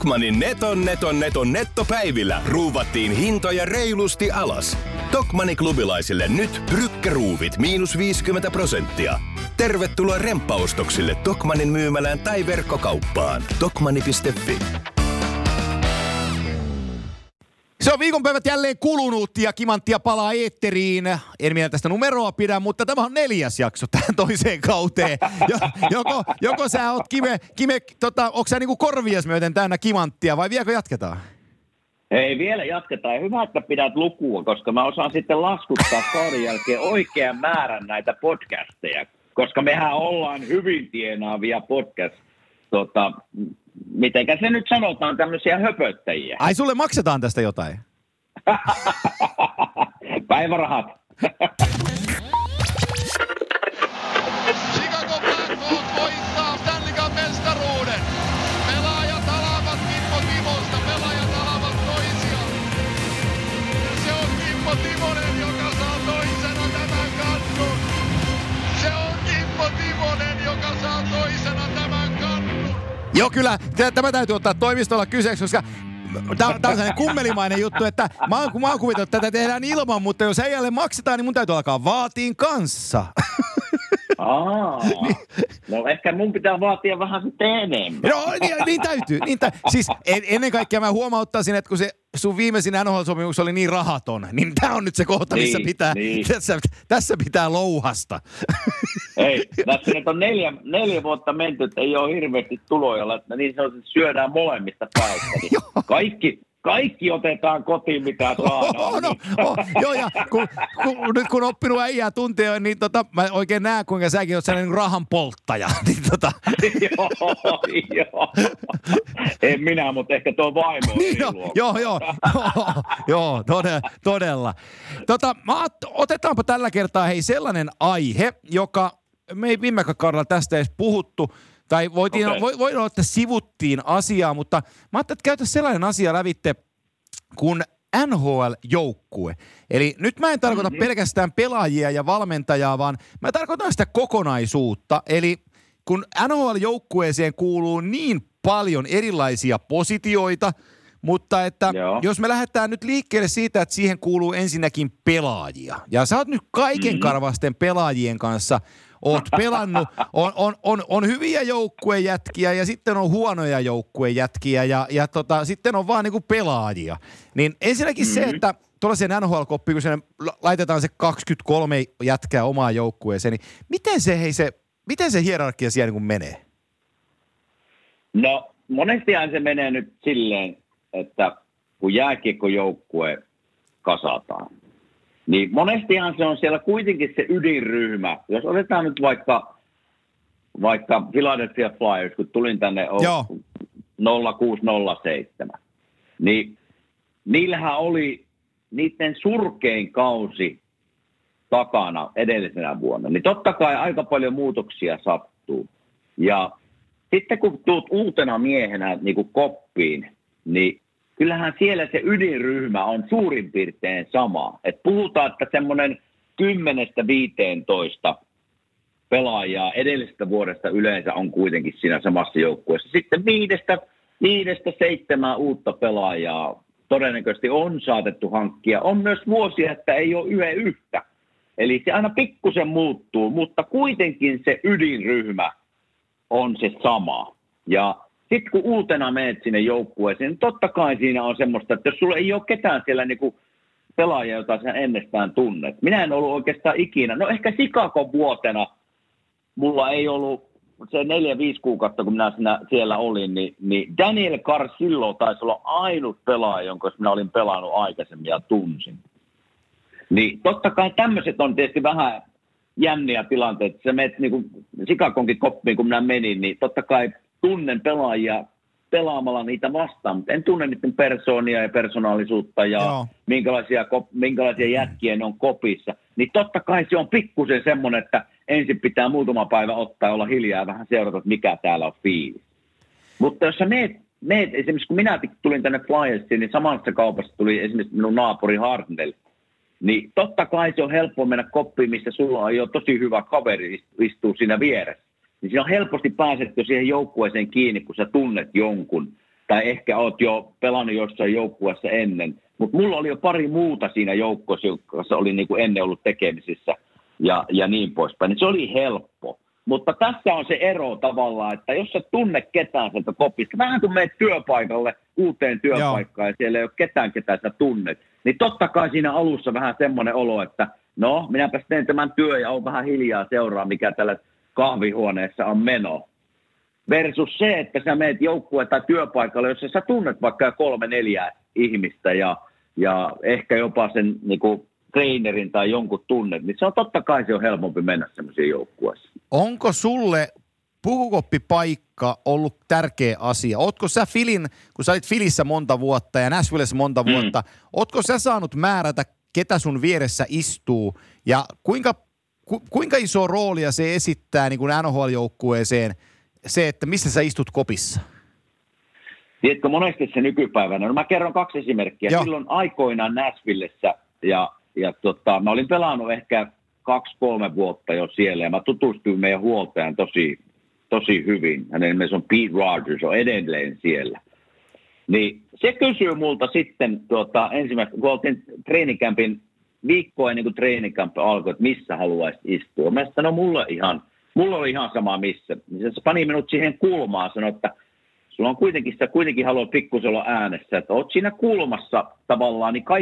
Tokmannin neton nettopäivillä ruuvattiin hintoja reilusti alas. Tokmanni klubilaisille nyt Brykkäruuvit -50%. Tervetuloa remppaostoksille Tokmannin myymälään tai verkkokauppaan. Tokmanni.fi. Se on viikonpäivät jälleen kulunut ja Kimanttia palaa eetteriin. En minä tästä numeroa pidä, mutta tämä on 4. jakso tähän toiseen kauteen. Joko sä oot Kime onko sä niinku korvias myöten täynnä Kimanttia vai vieläkö jatketaan? Ei, vielä jatketaan. Ja hyvä, että pidät lukua, koska mä osaan sitten laskuttaa kauden jälkeen oikean määrän näitä podcasteja. Koska mehän ollaan hyvin tienaavia mitenkä se nyt sanotaan, tämmöisiä höpöttäjiä. Ai sulle maksetaan tästä jotain? Päivärahat. Chicago Blackhawks voittaa Stanley Cup -mestaruuden. Pelaajat alavat Kimmo Timosta, pelaajat alavat toisiaan. Se on Kimmo Timonen, joka saa toisena tämän kannun. Se on Kimmo Timonen, joka saa toisena tämän kannun. Joo, kyllä. Tämä täytyy ottaa toimistolla kyseeksi, koska tämä on sellainen kummelimainen juttu, että mä oon kuvitellut, että tätä tehdään ilman, mutta jos äijälle maksetaan, niin mun täytyy alkaa vaatiin kanssa. No ehkä mun pitää vaatia vähän sitten enemmän. No niin täytyy. Siis ennen kaikkea mä huomauttaisin, että kun se sun viimeisin NHL-sopimus oli niin rahaton, niin tää on nyt se kohta, missä tässä pitää louhasta. Ei, tässä nyt on 4 vuotta menty, että ei ole hirveästi tuloja, että niin sanotusti syödään molemmista päistä. Niin kaikki otetaan kotiin, mitä saadaan. Joo, ja nyt kun oppinut äijää tuntia, niin mä oikein näen, kuinka säkin oot sellainen rahan polttaja. Niin Joo. En minä, mutta ehkä tuo vaimo Joo, todella. Otetaanpa tällä kertaa sellainen aihe, joka me ei viime kaudella tästä edes puhuttu, tai voidaan olla, että sivuttiin asiaa, mutta mä ajattelin, että käytä sellainen asia lävitte kuin NHL-joukkue. Eli nyt mä en tarkoita pelkästään pelaajia ja valmentajaa, vaan mä tarkoitan sitä kokonaisuutta. Eli kun NHL-joukkueeseen kuuluu niin paljon erilaisia positioita, mutta että jos me lähdetään nyt liikkeelle siitä, että siihen kuuluu ensinnäkin pelaajia. Ja sä oot nyt kaikenkarvasten pelaajien kanssa oot pelannut, on hyviä joukkuejätkiä ja sitten on huonoja joukkuejätkiä ja sitten on vaan niinku pelaajia. Niin ensinnäkin se, että tuollaisen NHL-koppiin, kun sinne laitetaan se 23 jätkää omaan joukkueeseen, niin miten se hierarkia siellä niinku menee? No monestihan se menee nyt silleen, että kun jääkiekkojoukkue kasataan, niin monestihan se on siellä kuitenkin se ydinryhmä. Jos otetaan nyt vaikka Philadelphia Flyers, kun tulin tänne 0607, niin niillähän oli niiden surkein kausi takana edellisenä vuonna. Niin totta kai aika paljon muutoksia sattuu. Ja sitten kun tuut uutena miehenä niin kuin koppiin, niin kyllähän siellä se ydinryhmä on suurin piirtein sama. Et puhutaan, että semmoinen 10-15 pelaajaa edellisestä vuodesta yleensä on kuitenkin siinä samassa joukkueessa. Sitten 5-7 uutta pelaajaa todennäköisesti on saatettu hankkia. On myös vuosia, että ei ole yhtä. Eli se aina pikkusen muuttuu, mutta kuitenkin se ydinryhmä on se sama. Ja sitten kun uutena menet sinne joukkueeseen, niin totta kai siinä on semmoista, että jos sulla ei ole ketään siellä niinku pelaajia, jota sä ennestään tunnet. Minä en ollut oikeastaan ikinä. No ehkä Chicagon vuotena mulla ei ollut se 4-5 kuukautta, kun minä siellä olin, niin Daniel Carcillo taisi olla ainut pelaaja, jonka minä olin pelannut aikaisemmin ja tunsin. Niin totta kai tämmöiset on tietysti vähän jänniä tilanteita. Sä menet niinku Chicagonkin koppiin, kun minä menin, niin totta kai tunnen pelaajia pelaamalla niitä vastaan, mutta en tunne niiden persoonia ja persoonallisuutta ja minkälaisia jätkiä ne on kopissa. Niin totta kai se on pikkusen semmoinen, että ensin pitää muutama päivä ottaa ja olla hiljaa ja vähän seurata, että mikä täällä on fiilis. Mutta jos sä meet esimerkiksi kun minä tulin tänne Flyersiin, niin samassa kaupassa tuli esimerkiksi minun naapuri Hartnell. Niin totta kai se on helppo mennä koppiin, missä sulla on jo tosi hyvä kaveri istuu siinä vieressä. Niin siinä on helposti pääset jo siihen joukkueeseen kiinni, kun sä tunnet jonkun. tai ehkä oot jo pelannut jossain joukkueessa ennen. Mutta mulla oli jo pari muuta siinä joukkueessa, jossa oli niin kuin ennen ollut tekemisissä ja niin poispäin. Niin se oli helppo. Mutta tässä on se ero tavallaan, että jos sä tunne ketään sieltä kopista, vähän kun menet työpaikalle, uuteen työpaikkaan ja siellä ei ole ketään sä tunnet, niin totta kai siinä alussa vähän semmoinen olo, että no, minäpäs teen tämän työ ja on vähän hiljaa seuraa, mikä tällä kahvihuoneessa on meno. Versus se, että sä meet joukkueen tai työpaikalle, jossa sä tunnet vaikka 3-4 ihmistä ja ehkä jopa sen niin kuin trainerin tai jonkun tunnet, niin se on totta kai se on helpompi mennä semmoisiin joukkueisiin. Onko sulle pukukoppipaikka ollut tärkeä asia? Ootko sä kun sä olit Filissä monta vuotta ja Nashvillessä monta vuotta, ootko sä saanut määrätä, ketä sun vieressä istuu ja kuinka iso roolia se esittää niin kuin NHL-joukkueeseen se, että missä sä istut kopissa? Tiedätkö, monesti se nykypäivänä, no mä kerron 2 esimerkkiä. Joo. Silloin aikoinaan Nashvillessä ja mä olin pelannut ehkä 2-3 vuotta jo siellä ja mä tutustuin meidän huoltajan tosi hyvin. Hänen nimensä on Pete Rogers, on edelleen siellä. Niin se kysyy multa sitten ensimmäistä, kun oltiin treenikämpin viikkoa ennen kuin treenikämpi alkoi, että missä haluaisit istua. Mä sanoin, no mulla oli ihan sama missä. Niin se pani minut siihen kulmaan ja sanoi, että sulla on kuitenkin haluat pikkusen olla äänessä, että oot siinä kulmassa tavallaan, niin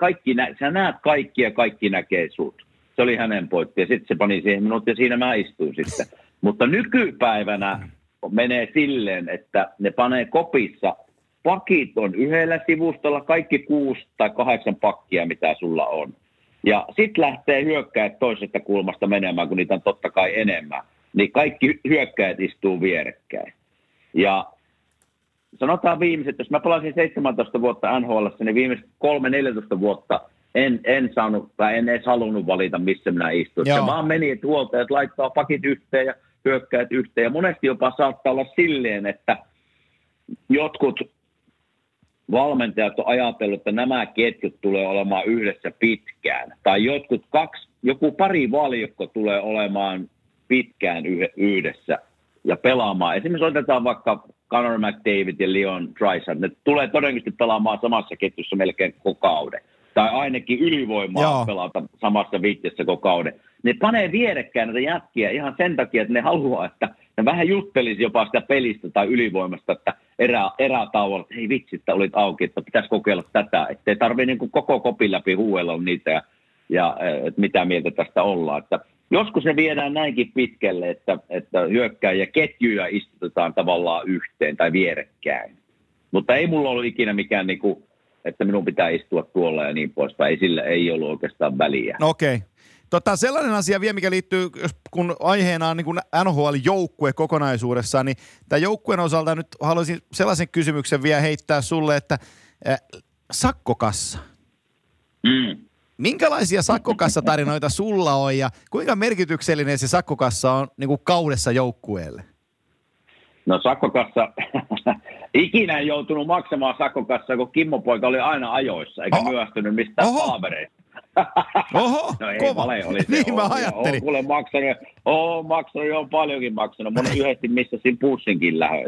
sä näet kaikki ja kaikki näkee sut. Se oli hänen pointti ja sitten se pani siihen minut ja siinä mä istuin sitten. Mutta nykypäivänä menee silleen, että ne panee kopissa, pakit on yhdellä sivustolla, kaikki 6 tai 8 pakkia, mitä sulla on. Ja sitten lähtee hyökkäät toisesta kulmasta menemään, kun niitä on totta kai enemmän. Niin kaikki hyökkäät istuu vierekkäin. Ja sanotaan viimeiset, jos mä pelasin 17 vuotta NHL:ssä, niin viimeiset 3-14 vuotta en saanut tai en edes halunnut valita, missä minä istun. Se vaan meni, että huoltajat laittaa pakit yhteen ja hyökkäät yhteen. Ja monesti jopa saattaa olla silleen, että jotkut valmentajat on ajatellut, että nämä ketjut tulee olemaan yhdessä pitkään. Tai joku pari valjakko tulee olemaan pitkään yhdessä ja pelaamaan. Esimerkiksi otetaan vaikka Connor McDavid ja Leon Draisaitl. Ne tulee todennäköisesti pelaamaan samassa ketjussa melkein koko kauden. Tai ainakin ylivoimaa pelata samassa viitteessä koko kauden. Ne panee vierekkäin näitä jätkiä ihan sen takia, että ne haluaa, että ne vähän juttelisi jopa sitä pelistä tai ylivoimasta, että erätauolla, että hei vitsi, että olit auki, että pitäisi kokeilla tätä. Että ei tarvitse niin kuin koko kopin läpi huuella niitä ja että mitä mieltä tästä ollaan. Että joskus ne viedään näinkin pitkälle, että hyökkääjä ketjuja istutetaan tavallaan yhteen tai vierekkäin. Mutta ei mulla ollut ikinä mikään, niin kuin, että minun pitää istua tuolla ja niin poispäin. Sillä ei ollut oikeastaan väliä. No okei. Sellainen asia vielä, mikä liittyy, kun aiheena on niin kuin NHL-joukkue kokonaisuudessaan, niin tämän joukkueen osalta nyt haluaisin sellaisen kysymyksen vielä heittää sulle, että sakkokassa. Minkälaisia sakkokassatarinoita sulla on ja kuinka merkityksellinen se sakkokassa on niin kuin kaudessa joukkueelle? No sakkokassa, ikinä en joutunut maksamaan sakkokassaa, kun Kimmo-poika oli aina ajoissa, eikä myöhästynyt mistään palavereista. Oho, no ei, kova. Vale oli se. Niin mä ajattelin. Oon kuule maksanut, on paljonkin maksanut. Mun yhdesti missasin pussinkin lähö.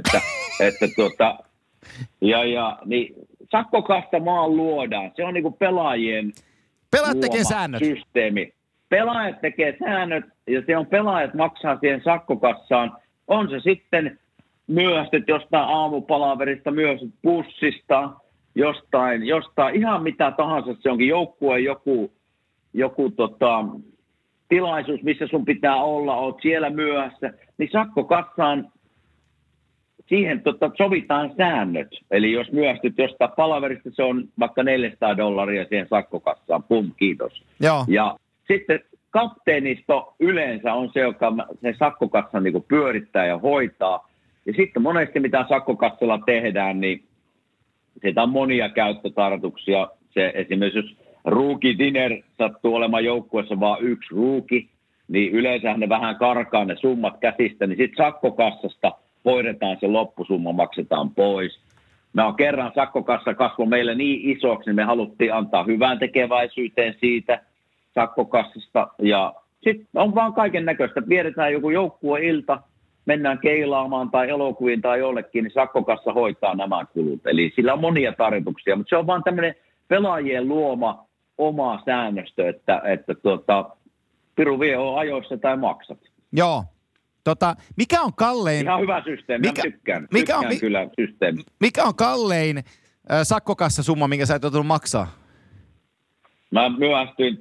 Niin sakkokasta maan luodaan. Se on niinku pelaajien Pelaajat tekee säännöt. Systeemi. Pelaajat tekee säännöt ja se on pelaajat maksaa siihen sakkokassaan. On se sitten myöhästyt jostain aamupalaverista, myöhästyt bussista, jostain ihan mitä tahansa. Se onkin joukkueen joku tilaisuus, missä sun pitää olla, oot siellä myöhässä. Niin sakkokassaan siihen sovitaan säännöt. Eli jos myöhästyt jostain palaverista, se on vaikka $400 siihen sakkokassaan. Pum, kiitos. Joo. Ja sitten kapteenisto yleensä on se, joka sen sakkokassan niin kuin pyörittää ja hoitaa. Ja sitten monesti mitä sakkokassalla tehdään, niin siitä on monia käyttötarkoituksia. Se esimerkiksi jos rookie dinner sattuu olemaan joukkueessa vaan yksi rookie, niin yleensä ne vähän karkaa ne summat käsistä, niin sitten sakkokassasta hoidetaan se loppusumma, maksetaan pois. Me on kerran sakkokassa kasvoi meille niin isoksi, niin me haluttiin antaa hyvään tekeväisyyteen siitä sakkokassasta. Ja sitten on vaan kaiken näköistä, että viedetään joku joukkueilta, mennään keilaamaan tai elokuviin tai jollekin, niin sakkokassa hoitaa nämä kulut. Eli sillä on monia tarjouksia, mutta se on vaan tämmöinen pelaajien luoma oma säännöstö, että piru vie on ajoissa tai maksat. Joo. Mikä on kallein... Ihan hyvä systeemi, tykkään kyllä systeemi. Mikä on kallein sakkokassasumma, minkä sä et joutunut maksaa? Mä myöhästyin,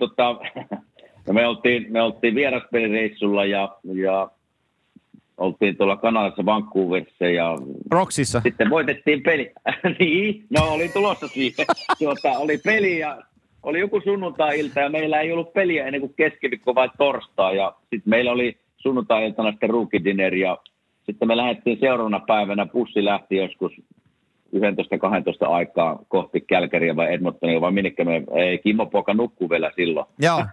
me oltiin vieraspelireissulla ja oltiin tuolla Kanadassa Vancouverissa ja... Roksissa. Sitten voitettiin peli. Niin, olin tulossa siihen. Oli peli ja oli joku sunnuntai-ilta ja meillä ei ollut peliä ennen kuin keskiviikko vai torstai. Ja sitten meillä oli sunnuntai-iltana sitten rookie dinner ja sitten me lähdettiin seuraavana päivänä, bussi lähti joskus 11-12 aikaa kohti Kälkäriä vai Edmontonia, vai minnekä Kimmo Poika nukkuu vielä silloin. Joo.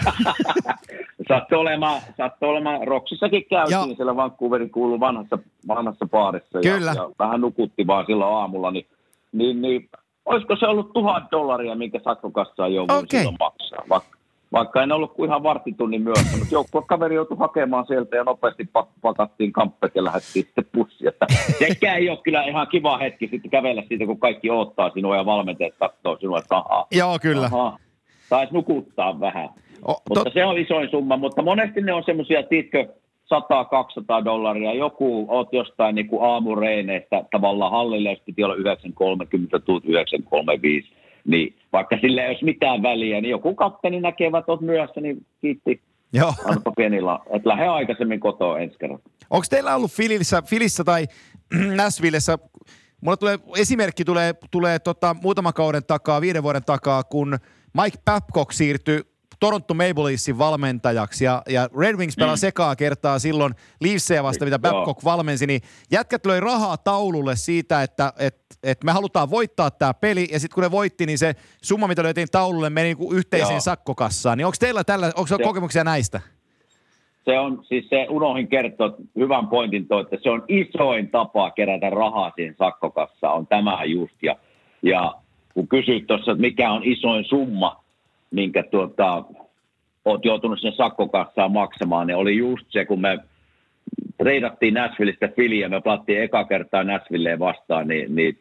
Saattu olemaan Roksissakin käytiin siellä Vancouverin kuuluu vanhassa baarissa. Kyllä. Ja vähän nukutti vaan silloin aamulla, niin olisiko se ollut $1,000, minkä sakkokassaa jouduin silloin maksaa. Vaikka en ollut kuin ihan varttitunnin myöhässä, mutta joukkuekaveri joutui hakemaan sieltä ja nopeasti pakattiin kamppet ja lähdettiin sitten pussiin. Sekään ei ole kyllä ihan kiva hetki sitten kävellä siitä, kun kaikki odottaa sinua ja valmentajat katsoo sinua, että Joo, kyllä. Taisi nukuttaa vähän. Mutta se on isoin summa, mutta monesti ne on semmoisia, tiedätkö, $100-200. Joku oot jostain niin kuin aamureeneistä tavallaan hallille, jos piti olla 9.30, tuut 9.35. Niin vaikka sillä ei olisi mitään väliä, niin joku kapteeni näkee, että olet myöhässä, niin kiitti. Joo. Annapa pienillä, että lähde aikaisemmin kotoa ensi kerran. Onko teillä ollut Filissä tai Nashvillessä, mulla esimerkki tulee muutaman kauden takaa, 5 vuoden takaa, kun Mike Babcock siirtyi Toronto Maple Leafsin valmentajaksi ja Red Wings pelasi ekaa kertaa silloin Leafsia vasta, mitä Babcock valmensi, niin jätkät löi rahaa taululle siitä, että me halutaan voittaa tämä peli, ja sitten kun ne voitti, niin se summa, mitä löytiin taululle, meni niinku yhteiseen sakkokassaan. Niin onko teillä onko kokemuksia näistä? Se on, siis se unohdin kertoa, hyvän pointin että se on isoin tapa kerätä rahaa siihen sakkokassaan, on tämä just. Ja kun kysyit tuossa, että mikä on isoin summa, minkä oot joutunut sen sakkokassaan maksamaan, niin oli just se, kun me treidattiin Nashvillestä Phillyä, me pelattiin eka kertaa Nashvilleen vastaan, niin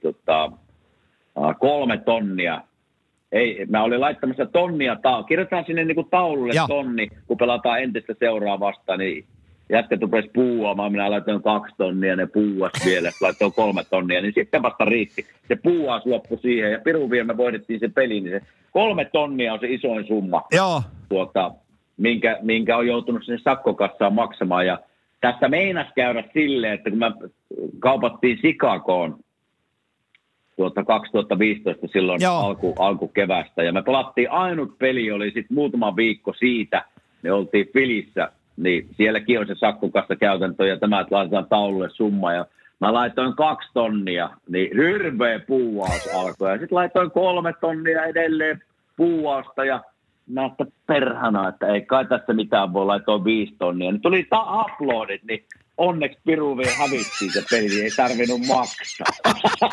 3 tonnia. Ei, mä olin laittamassa tonnia, kirjoitetaan sinne niin kuin taululle tonni, kun pelataan entistä seuraa vastaan, niin jätkät rupesi puuaamaan, minä laitoin 2 tonnia, ne puuas vielä, laitoin 3 tonnia, niin sitten vasta riitti. Se puuas loppui siihen, ja pirun vielä me voitettiin se peli, niin se 3 tonnia on se isoin summa, minkä on joutunut sinne sakkokassaan maksamaan, ja tässä meinas käydä silleen, että kun me kaupattiin Chicagoon 2015 silloin alkukevästä, ja me pelattiin ainut peli, oli sitten muutama viikko siitä, me oltiin Phillyssä, niin sielläkin on se sakkokassa käytäntö, ja tämä, että laitetaan taululle summa, ja mä laitoin 2 tonnia, niin hirveä puuaus alkoi, ja sitten laitoin 3 tonnia edelleen puuausta, ja mä että perhana, että ei kai tässä mitään voi laitoa 5 tonnia. Nyt tuli uploadit, niin onneksi piru vielä hävittiin se peli, niin ei tarvinnut maksaa.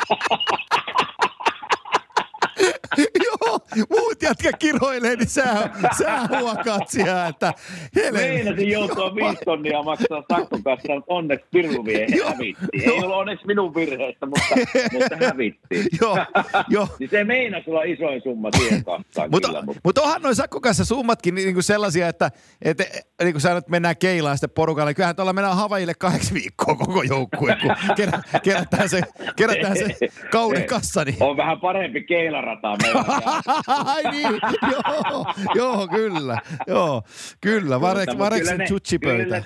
Joo, muut jätkä kiroilee, niin sä huokaat siellä, että meinasin joutua 5 tonnia maksaa sakkokassa, mutta onneksi piru vielä hävittiin. Ei ollut onneksi minun virheestä, mutta hävittiin. Joo. Niin se meinasi olla isoin summa siihen kassaan kyllä. Mutta onhan noin sakkokassa summatkin niinku sellaisia, että niin kuin sä nyt mennään keilaan sitten porukalle, niin kyllähän tuolla mennään Havaijille 8 viikkoa koko joukkue, kun kerätään se kauden kassa. Niin. On vähän parempi keilarata meillä. Ai niin, joo, kyllä, Vareksen chuchipöytä.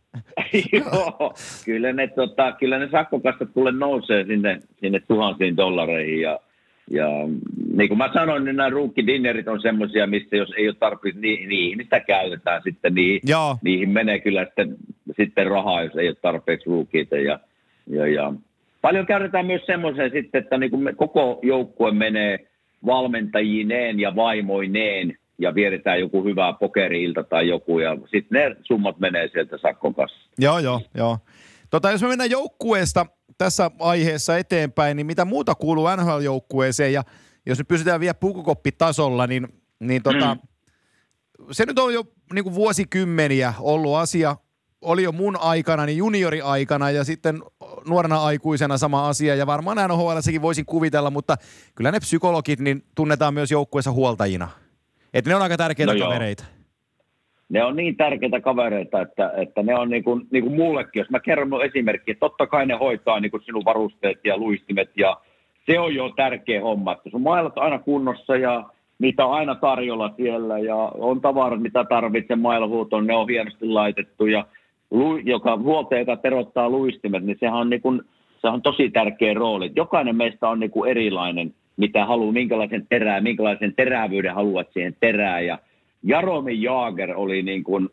Kyllä ne sakkokassat tulee nousee sinne $1,000 ja niin kuin mä sanoin, niin nämä rookie-dinnerit on semmoisia, missä jos ei ole tarpeeksi, niin sitä käytetään sitten, niihin menee kyllä sitten rahaa, jos ei ole tarpeeksi rookieita ja paljon käytetään myös semmoiseen sitten, että niin kuin koko joukkue menee valmentajineen ja vaimoineen ja vieretään joku hyvä pokeri-ilta tai joku ja sitten ne summat menee sieltä sakkokassa. Joo. Jos me mennään joukkueesta tässä aiheessa eteenpäin, niin mitä muuta kuuluu NHL-joukkueeseen ja jos nyt pysytään vielä pukukoppitasolla, niin se nyt on jo niin kuin vuosikymmeniä ollut asia, oli jo mun aikana, niin junioriaikana ja sitten nuorena aikuisena sama asia. Ja varmaan NHL:ssäkin voisin kuvitella, mutta kyllä ne psykologit niin tunnetaan myös joukkueessa huoltajina. Että ne on aika tärkeitä kavereita. Ne on niin tärkeitä kavereita, että ne on niin kuin mullekin. Jos mä kerron mun esimerkki, että totta kai ne hoitaa niin kuin sinun varusteet ja luistimet ja se on jo tärkeä homma, että sun mailat on aina kunnossa ja niitä on aina tarjolla siellä ja on tavarat, mitä tarvitsee mailahuutoon, ne on hienosti laitettu ja huoltaja, joka terottaa luistimet, niin sehän on, niin kuin, se on tosi tärkeä rooli. Jokainen meistä on niin kuin erilainen, mitä haluaa, minkälaisen terävyyden haluat siihen terään ja Jaromir Jagr oli niin kuin,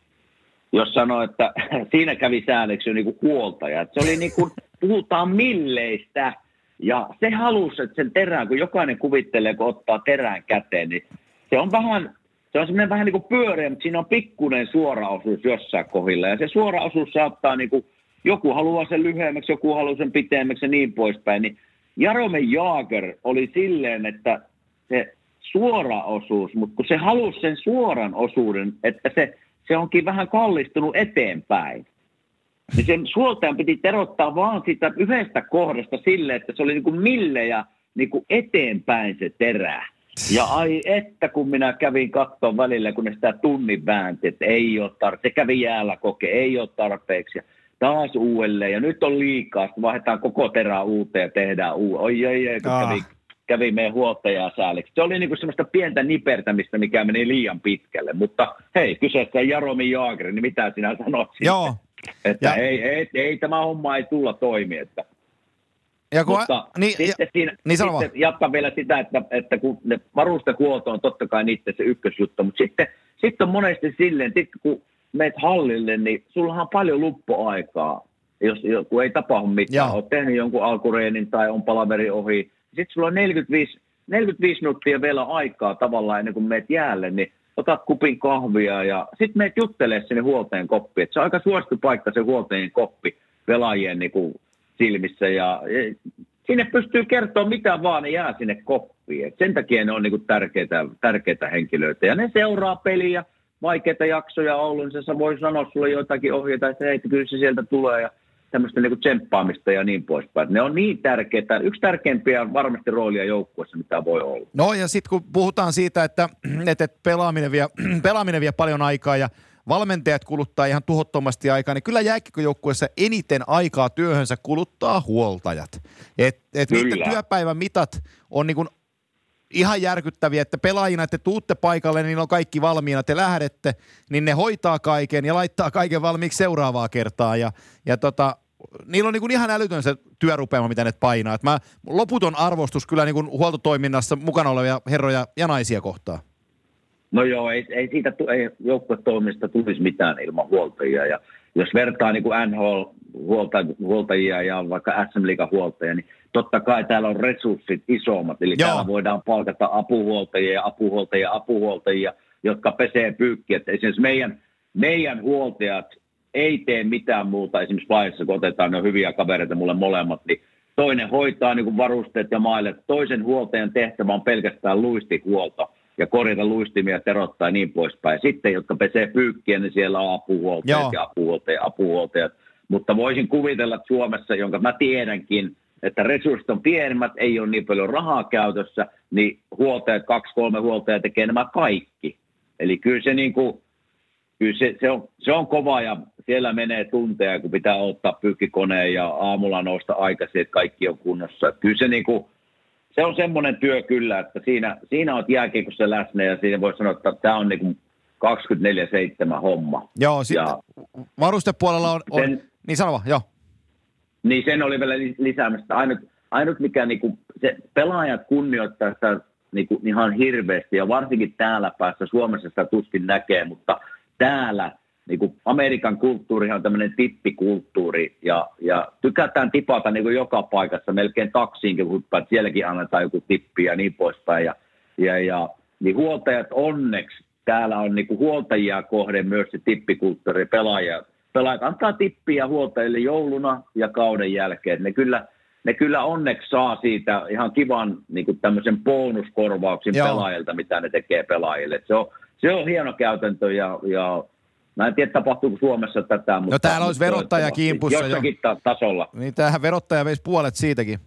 jos sanoo, että siinä kävi säännöksi niin kuin huoltaja. Että se oli niin kuin, puhutaan milleistä. Ja se halusi, että sen terään, kun jokainen kuvittelee, kun ottaa terään käteen, niin se on semmoinen vähän niin kuin pyöreä, mutta siinä on pikkuinen suoraosuus jossain kohdilla. Ja se suoraosuus saattaa, niin kuin, joku haluaa sen lyhyemmäksi, joku haluaa sen pitemmäksi ja niin poispäin. Niin Jaromir Jagr oli silleen, että se suora osuus, mutta kun se halusi sen suoran osuuden, että se onkin vähän kallistunut eteenpäin, niin sen suoltajan piti terottaa vaan sitä yhdestä kohdasta sille, että se oli niin kuin millejä niin kuin eteenpäin se terä. Ja ai että kun minä kävin katsoa välillä, kun ne sitä tunnin väänti, että ei ole se kävi jäällä ei ole tarpeeksi. Ja taas uudelleen ja nyt on liikaa, sitten vaihdetaan koko terää uuteen ja tehdään uudelleen. Oi, kävi meidän huoltajaa sääliksi. Se oli niinku semmoista pientä nipertämistä, mikä meni liian pitkälle. Mutta hei, kyseessä Jaromir Jagr, niin mitä sinä sanot siitä? Joo. Että ei tämä homma ei tulla toimi. Että. Ja kun, mutta sitten jatkan vielä sitä, että kun ne varustehuolto on totta kai niiden se ykkösjuttu, mutta sitten on monesti silleen, että kun meet hallille, niin sullahan on paljon luppuaikaa, kun ei tapahdu mitään. Olet tehnyt jonkun alkureenin tai on palaveri ohi. Sitten sulla on 45 minuuttia vielä aikaa tavallaan ennen kuin meet jäälle, niin otat kupin kahvia ja sitten meet juttelemaan sinne huoltajan koppiin. Se on aika suosittu paikka se huoltajien koppi pelaajien niin kuin silmissä ja sinne pystyy kertoa mitä vaan, ne jää sinne koppiin. Et sen takia ne on niin kuin tärkeitä henkilöitä ja ne seuraa peliä, vaikeita jaksoja ollut, niin se voi sanoa sulle jotakin ohjeita, että hei, kyllä se sieltä tulee ja tämmöistä niin kuin tsemppaamista ja niin poispäin. Ne on niin tärkeitä, yksi tärkeimpiä varmasti roolia joukkueessa, mitä voi olla. No ja sitten kun puhutaan siitä, että pelaaminen vie paljon aikaa ja valmentajat kuluttaa ihan tuhottomasti aikaa, niin kyllä jääkiekkojoukkueessa eniten aikaa työhönsä kuluttaa huoltajat. Niiden työpäivän mitat on niin kuin ihan järkyttäviä, että pelaajina, että tuutte paikalle, niin on kaikki valmiina, te lähdette, niin ne hoitaa kaiken ja laittaa kaiken valmiiksi seuraavaa kertaa. Ja niillä on niin kuin ihan älytön se työrupeama, mitä ne painaa. Et loputon arvostus kyllä niin kuin huoltotoiminnassa mukana olevia herroja ja naisia kohtaan. No joo, ei siitä joukkuetoimista tulisi mitään ilman huoltajia. Ja jos vertaa niin kuin NHL-huoltajia ja vaikka SM-liigan huoltajia, niin totta kai täällä on resurssit isommat. Eli täällä voidaan palkata apuhuoltajia, jotka pesee pyykkiä. Että esimerkiksi meidän huoltajat ei tee mitään muuta. Esimerkiksi vaiheessa, kun otetaan ne hyviä kavereita mulle molemmat, niin toinen hoitaa niin kuin varusteet ja mailet. Toisen huoltajan tehtävä on pelkästään luistihuolto ja korjata luistimia, terottaa ja niin poispäin. Sitten, jotka pesee pyykkiä, niin siellä on apuhuoltajat. Mutta voisin kuvitella, että Suomessa, jonka mä tiedänkin, että resurssit on pienemmät, ei ole niin paljon rahaa käytössä, niin huoltajat, 2-3 huoltajaa tekee nämä kaikki. Eli kyllä se, niin kuin, se on kova ja siellä menee tunteja, kun pitää ottaa pyykkikoneen ja aamulla nousta aikaisin, että kaikki on kunnossa. Kyllä se, niin kuin, se on semmoinen työ kyllä, että siinä olet jääkiekossa läsnä ja siinä voi sanoa, että tämä on niin kuin 24/7 homma. Joo, sitten varustepuolella on niin sanova, joo. Niin sen oli vielä lisäämästä. Ainut mikä niinku, se pelaajat kunnioittaa sitä niinku, ihan hirveästi ja varsinkin täällä päässä Suomessa sitä tuskin näkee, mutta täällä niinku, Amerikan kulttuurihan on tämmöinen tippikulttuuri ja tykätään tipata niinku, joka paikassa melkein taksiinkin, kun sielläkin annetaan joku tippi ja niin poispäin. Ja niin huoltajat onneksi täällä on niinku, huoltajia kohden myös se tippikulttuuri Pelaajat antaa tippiä huoltajille jouluna ja kauden jälkeen. Ne kyllä onneksi saa siitä ihan kivan niin kuin tämmöisen bonuskorvauksen pelaajilta, mitä ne tekee pelaajille. Se on hieno käytäntö ja Mä en tiedä, tapahtuuko Suomessa tätä, mutta... No täällä olisi verottaja kimpussa. Jossakin tasolla. Niin tämähän verottaja veisi puolet siitäkin.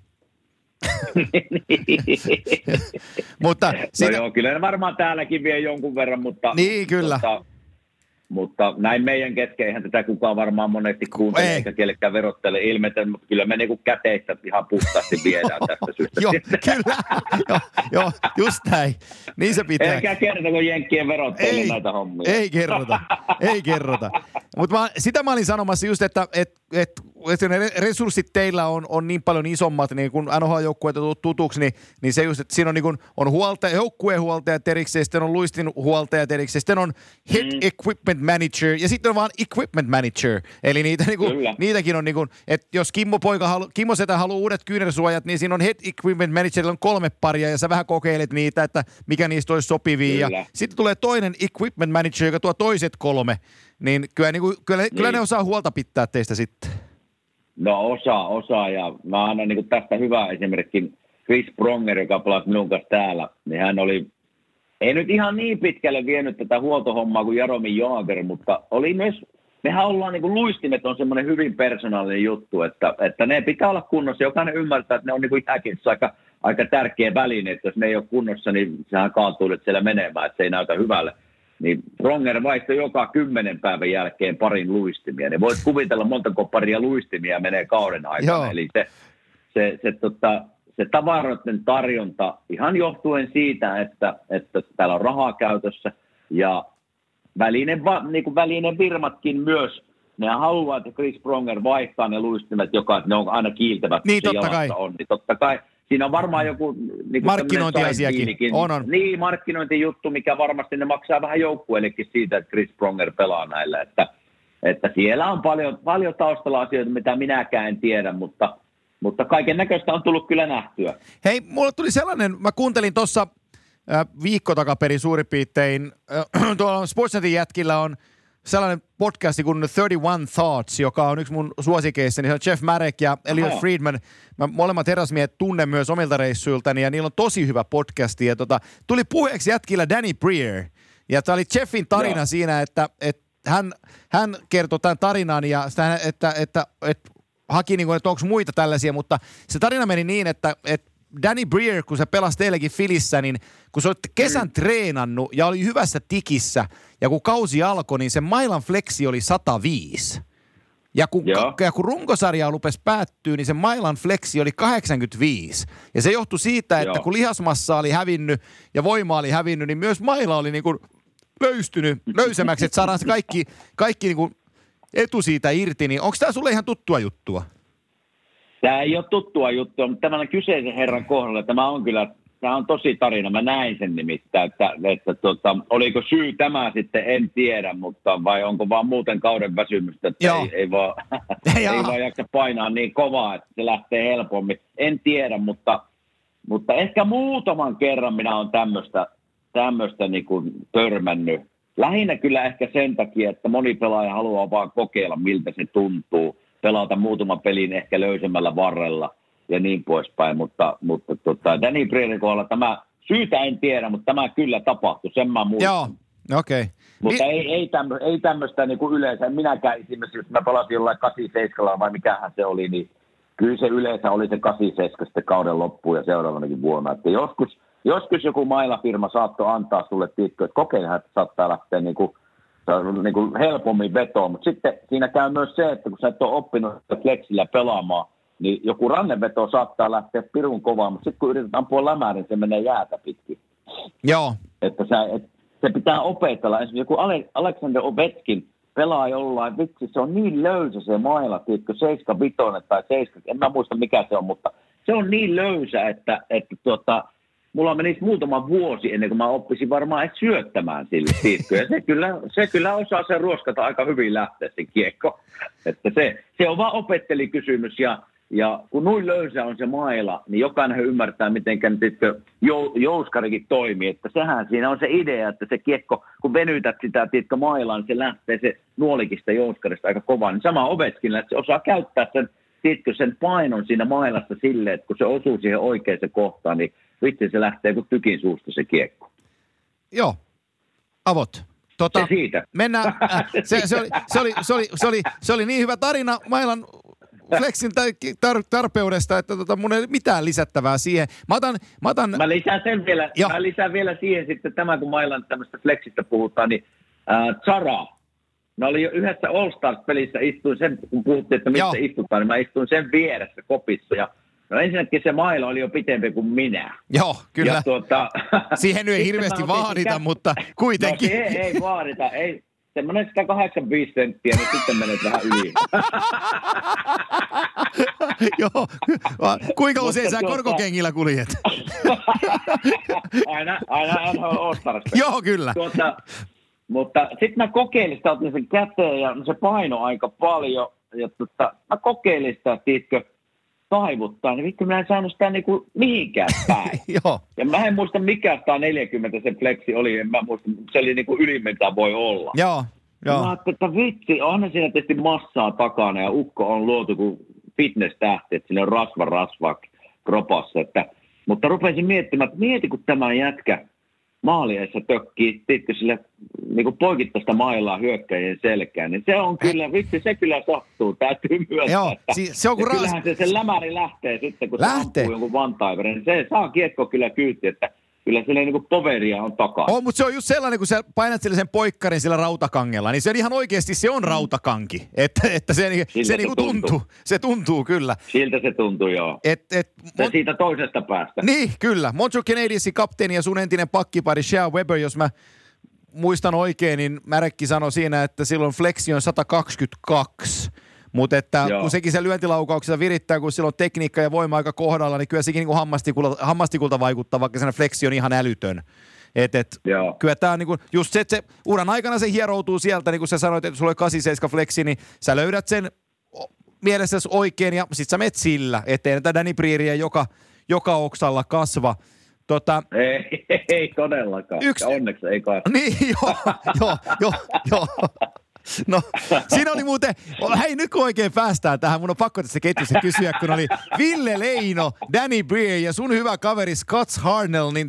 Mutta no joo, kyllä ne varmaan täälläkin vie jonkun verran, mutta... Niin, kyllä. Mutta näin meidän kesken, eihän tätä kukaan varmaan monesti kuuntele, eikä kellekään verottajalle ilmetä, mutta kyllä me niinku käteistä ihan puhtaasti viedään tästä syystä. Joo, kyllä. Joo, just näin. Niin se pitää. Eikä kertoko jenkkien verottajille näitä hommia. Ei kerrota. Mutta sitä mä olin sanomassa just, että ne resurssit teillä on niin paljon isommat, niin kun NHL-joukkueet on tutuksi, niin se just, että siinä on, niin kun, on joukkuehuoltajat erikseen, sitten on luistinhuoltajat erikseen, sitten on head equipment manager ja sitten on vaan equipment manager. Eli niitäkin on, niin kun, että jos Kimmo Setä haluaa uudet kyynärsuojat, niin siinä on head equipment managerilla on 3 paria ja sä vähän kokeilet niitä, että mikä niistä olisi sopivia. Ja sitten tulee toinen equipment manager, joka tuo toiset 3. Niin kyllä ne osaa huolta pitää teistä sitten. No osaa ja mä annan niin tästä hyvää esimerkki. Chris Pronger, joka pelasi minun kanssa täällä, niin hän ei nyt ihan niin pitkälle vienyt tätä huoltohommaa kuin Jaromir Jagr, mutta oli myös, mehän ollaan niin kuin luistimet on semmoinen hyvin persoonallinen juttu, että ne pitää olla kunnossa. Jokainen ymmärtää, että ne on niin kuin jääkiekkossa aika tärkeä väline, että jos ne ei ole kunnossa, niin sehän kaatuu nyt siellä menemään, että se ei näytä hyvälle. Niin Pronger vaihtoi joka 10 päivän jälkeen parin luistimia. Ne voit kuvitella montako paria luistimia menee kauden aikana. Joo. Eli se tavaroiden tarjonta ihan johtuen siitä, että täällä on rahaa käytössä ja välinen firmatkin myös, ne haluaa, että Chris Pronger vaihtaa ne luistimet, että ne on aina kiiltävät. Niin totta kai. On. Niin totta kai. Siinä on varmaan joku... Niin markkinointiasiakin. On. Niin, markkinointijuttu, mikä varmasti ne maksaa vähän joukkueellekin siitä, että Chris Pronger pelaa näillä. Että siellä on paljon taustalla asioita, mitä minäkään en tiedä, mutta kaiken näköistä on tullut kyllä nähtyä. Hei, mulle tuli sellainen, mä kuuntelin tuossa viikko takaperin suurin piirtein, tuolla Sportsnetin jätkillä on sellainen podcasti kuin 31 Thoughts, joka on yksi mun suosikeissa, niin se on Jeff Marek ja Elliot Friedman. Mä molemmat herrasmiehet tunnen myös omilta reissuiltani ja niillä on tosi hyvä podcasti. Ja tuli puheeksi jätkillä Danny Briere. Ja tämä oli Jeffin tarina siinä, että hän kertoi tämän tarinan ja sitä, että haki, niin kuin, että onko muita tällaisia, mutta se tarina meni niin, että Danny Briere, kun se pelasi teillekin Filissä, niin kun sä olette kesän treenannut ja oli hyvässä tikissä, ja kun kausi alkoi, niin se mailan flexi oli 105. Ja kun runkosarja rupesi päättyä, niin se mailan flexi oli 85. Ja se johtui siitä, että kun lihasmassa oli hävinnyt ja voima oli hävinnyt, niin myös maila oli niin kuin löysemmäksi, että saadaan se kaikki niin kuin etu siitä irti. Niin onko tämä sulle ihan tuttua juttua? Tämä ei ole tuttua juttua, mutta tämän kyseisen herran kohdalla tämä on tosi tarina. Mä näin sen nimittäin, että oliko syy tämä sitten, en tiedä, mutta vai onko vaan muuten kauden väsymystä, että ei vaan jaksa painaa niin kovaa, että se lähtee helpommin. En tiedä, mutta ehkä muutaman kerran minä olen tämmöistä niin kuin törmännyt. Lähinnä kyllä ehkä sen takia, että moni pelaaja haluaa vaan kokeilla, miltä se tuntuu. Pelata muutaman pelin ehkä löysemmällä varrella ja niin poispäin, mutta Danny Brieren kohdalla tämä syytä en tiedä, mutta tämä kyllä tapahtui, sen mä muistan. Joo, okei. Okay. Mutta ei tämmöistä niin kuin yleensä, minäkään esimerkiksi, jos mä pelasin jollain 87 vai mikähän se oli, niin kyllä se yleensä oli se 87 sitten kauden loppuun ja seuraavanakin vuonna, että joskus joku mailafirma saattoi antaa sulle tiikkoja, että kokeilehan, että saattaa lähteä niin kuin helpommin vetoon, mutta sitten siinä käy myös se, että kun sä et ole oppinut flexillä pelaamaan, niin joku ranneveto saattaa lähteä pirun kovaa, mutta sitten kun yrität ampua lämää, niin se menee jäätä pitkin. Joo. Että se pitää opetella. Esimerkiksi joku Alexander Ovechkin pelaa jollain, vitsi, se on niin löysä se maila, tiedätkö, 75 tai 70, en mä muista mikä se on, mutta se on niin löysä, että mulla menisi muutama vuosi ennen kuin mä oppisin varmaan syöttämään sille, tiedätkö? Ja se kyllä osaa sen ruoskata aika hyvin lähteä se kiekko. Että se on vaan opettelikysymys ja kun noin löysä on se maila, niin jokainen ymmärtää, miten jouskarikin toimii. Että sehän siinä on se idea, että se kiekko, kun venytät sitä tiedätkö, mailaa, niin se lähtee se nuolikista jouskarista aika kovaa. Niin sama Ovechkinilla, että se osaa käyttää sen painon siinä mailassa silleen, että kun se osuu siihen oikeaan kohtaan, niin vitsi se lähtee kuin tykin suusta se kiekko. Joo, avot. Se siitä. Mennään. Se oli niin hyvä tarina Mailan Flexin tarpeudesta, että mun ei ole mitään lisättävää siihen. Mä lisään vielä siihen sitten tämä, kun Mailan tämmöistä Flexistä puhutaan, niin Zara. Mä olin jo yhdessä All Stars-pelissä, istuin sen, kun puhuttiin, että missä istutaan, niin mä istuin sen vieressä kopissa. Ja no ensinnäkin se maila oli jo pitempi kuin minä. Joo, kyllä. Ja siihen ei hirveästi vaadita, mutta kuitenkin. No ei vaadita, ei. Semmoinen 185 senttiä, niin sitten menet vähän yli. Joo, kuinka usein sä korkokengillä kuljet? aina NHL All-Stars. Joo, kyllä. Mutta sitten mä kokeilin sitä, otin sen käteen ja se paino aika paljon. Ja mä kokeilin sitä, tiedätkö, taivuttaa, niin vittu, mä en saanut sitä niinku mihinkään päin. Joo. Ja mä en muista mikä 140 se flexi oli, en mä muista, se oli niinku ylin, mitä voi olla. Joo. Mä ajattelin, että vitsi, onhan siinä tietysti massaa takana ja ukko on luotu kuin fitness-tähti, että siinä on rasva kropassa. Mutta rupesin miettimään, että mieti kun tämä jätkä maaliessa tökkii, tiedätkö, sille niin poikittaista mailaa hyökkäjien selkään, niin se on kyllä, vitsi, se kyllä sattuu, täytyy myöntää. Joo, se on kyllähän se lämäri lähtee sitten, kun se ampuu jonkun vantaiverin, niin se saa kiekko kyllä kyyti, että kyllä sille niin kuin poveria on takana. Mutta se on just sellainen, kun sä painat sille sen poikkarin sillä rautakangella, niin se ihan oikeasti se on rautakanki. Että se niinku tuntuu. Se tuntuu kyllä. Siltä se tuntuu, joo. Siitä toisesta päästä. Niin, kyllä. Montreal Canadiensin kapteeni ja sun entinen pakkipari Shea Weber, jos mä muistan oikein, niin Märekki sanoi siinä, että silloin flexi on 122. Mutta että kun sekin se lyöntilaukauksessa virittää, kun silloin tekniikka ja voima aika kohdalla, niin kyllä sekin niin kuin hammastikulta vaikuttaa, vaikka sen flexi on ihan älytön. Kyllä tämä on niin kuin, just se, että se uran aikana se hieroutuu sieltä, niin kuin sä sanoit, että sulla oli 87 flexi, niin sä löydät sen mielessäsi oikein ja sit sä menet sillä, ettei näitä Danny Brieriä joka oksalla kasva. Ei todellakaan. Onneksi ei kasva. Niin, joo. No, siinä oli muuten, hei nyt kun oikein päästään tähän, mun on pakko tässä ketjussa kysyä, kun oli Ville Leino, Danny Briere ja sun hyvä kaveri Scott Harnell, niin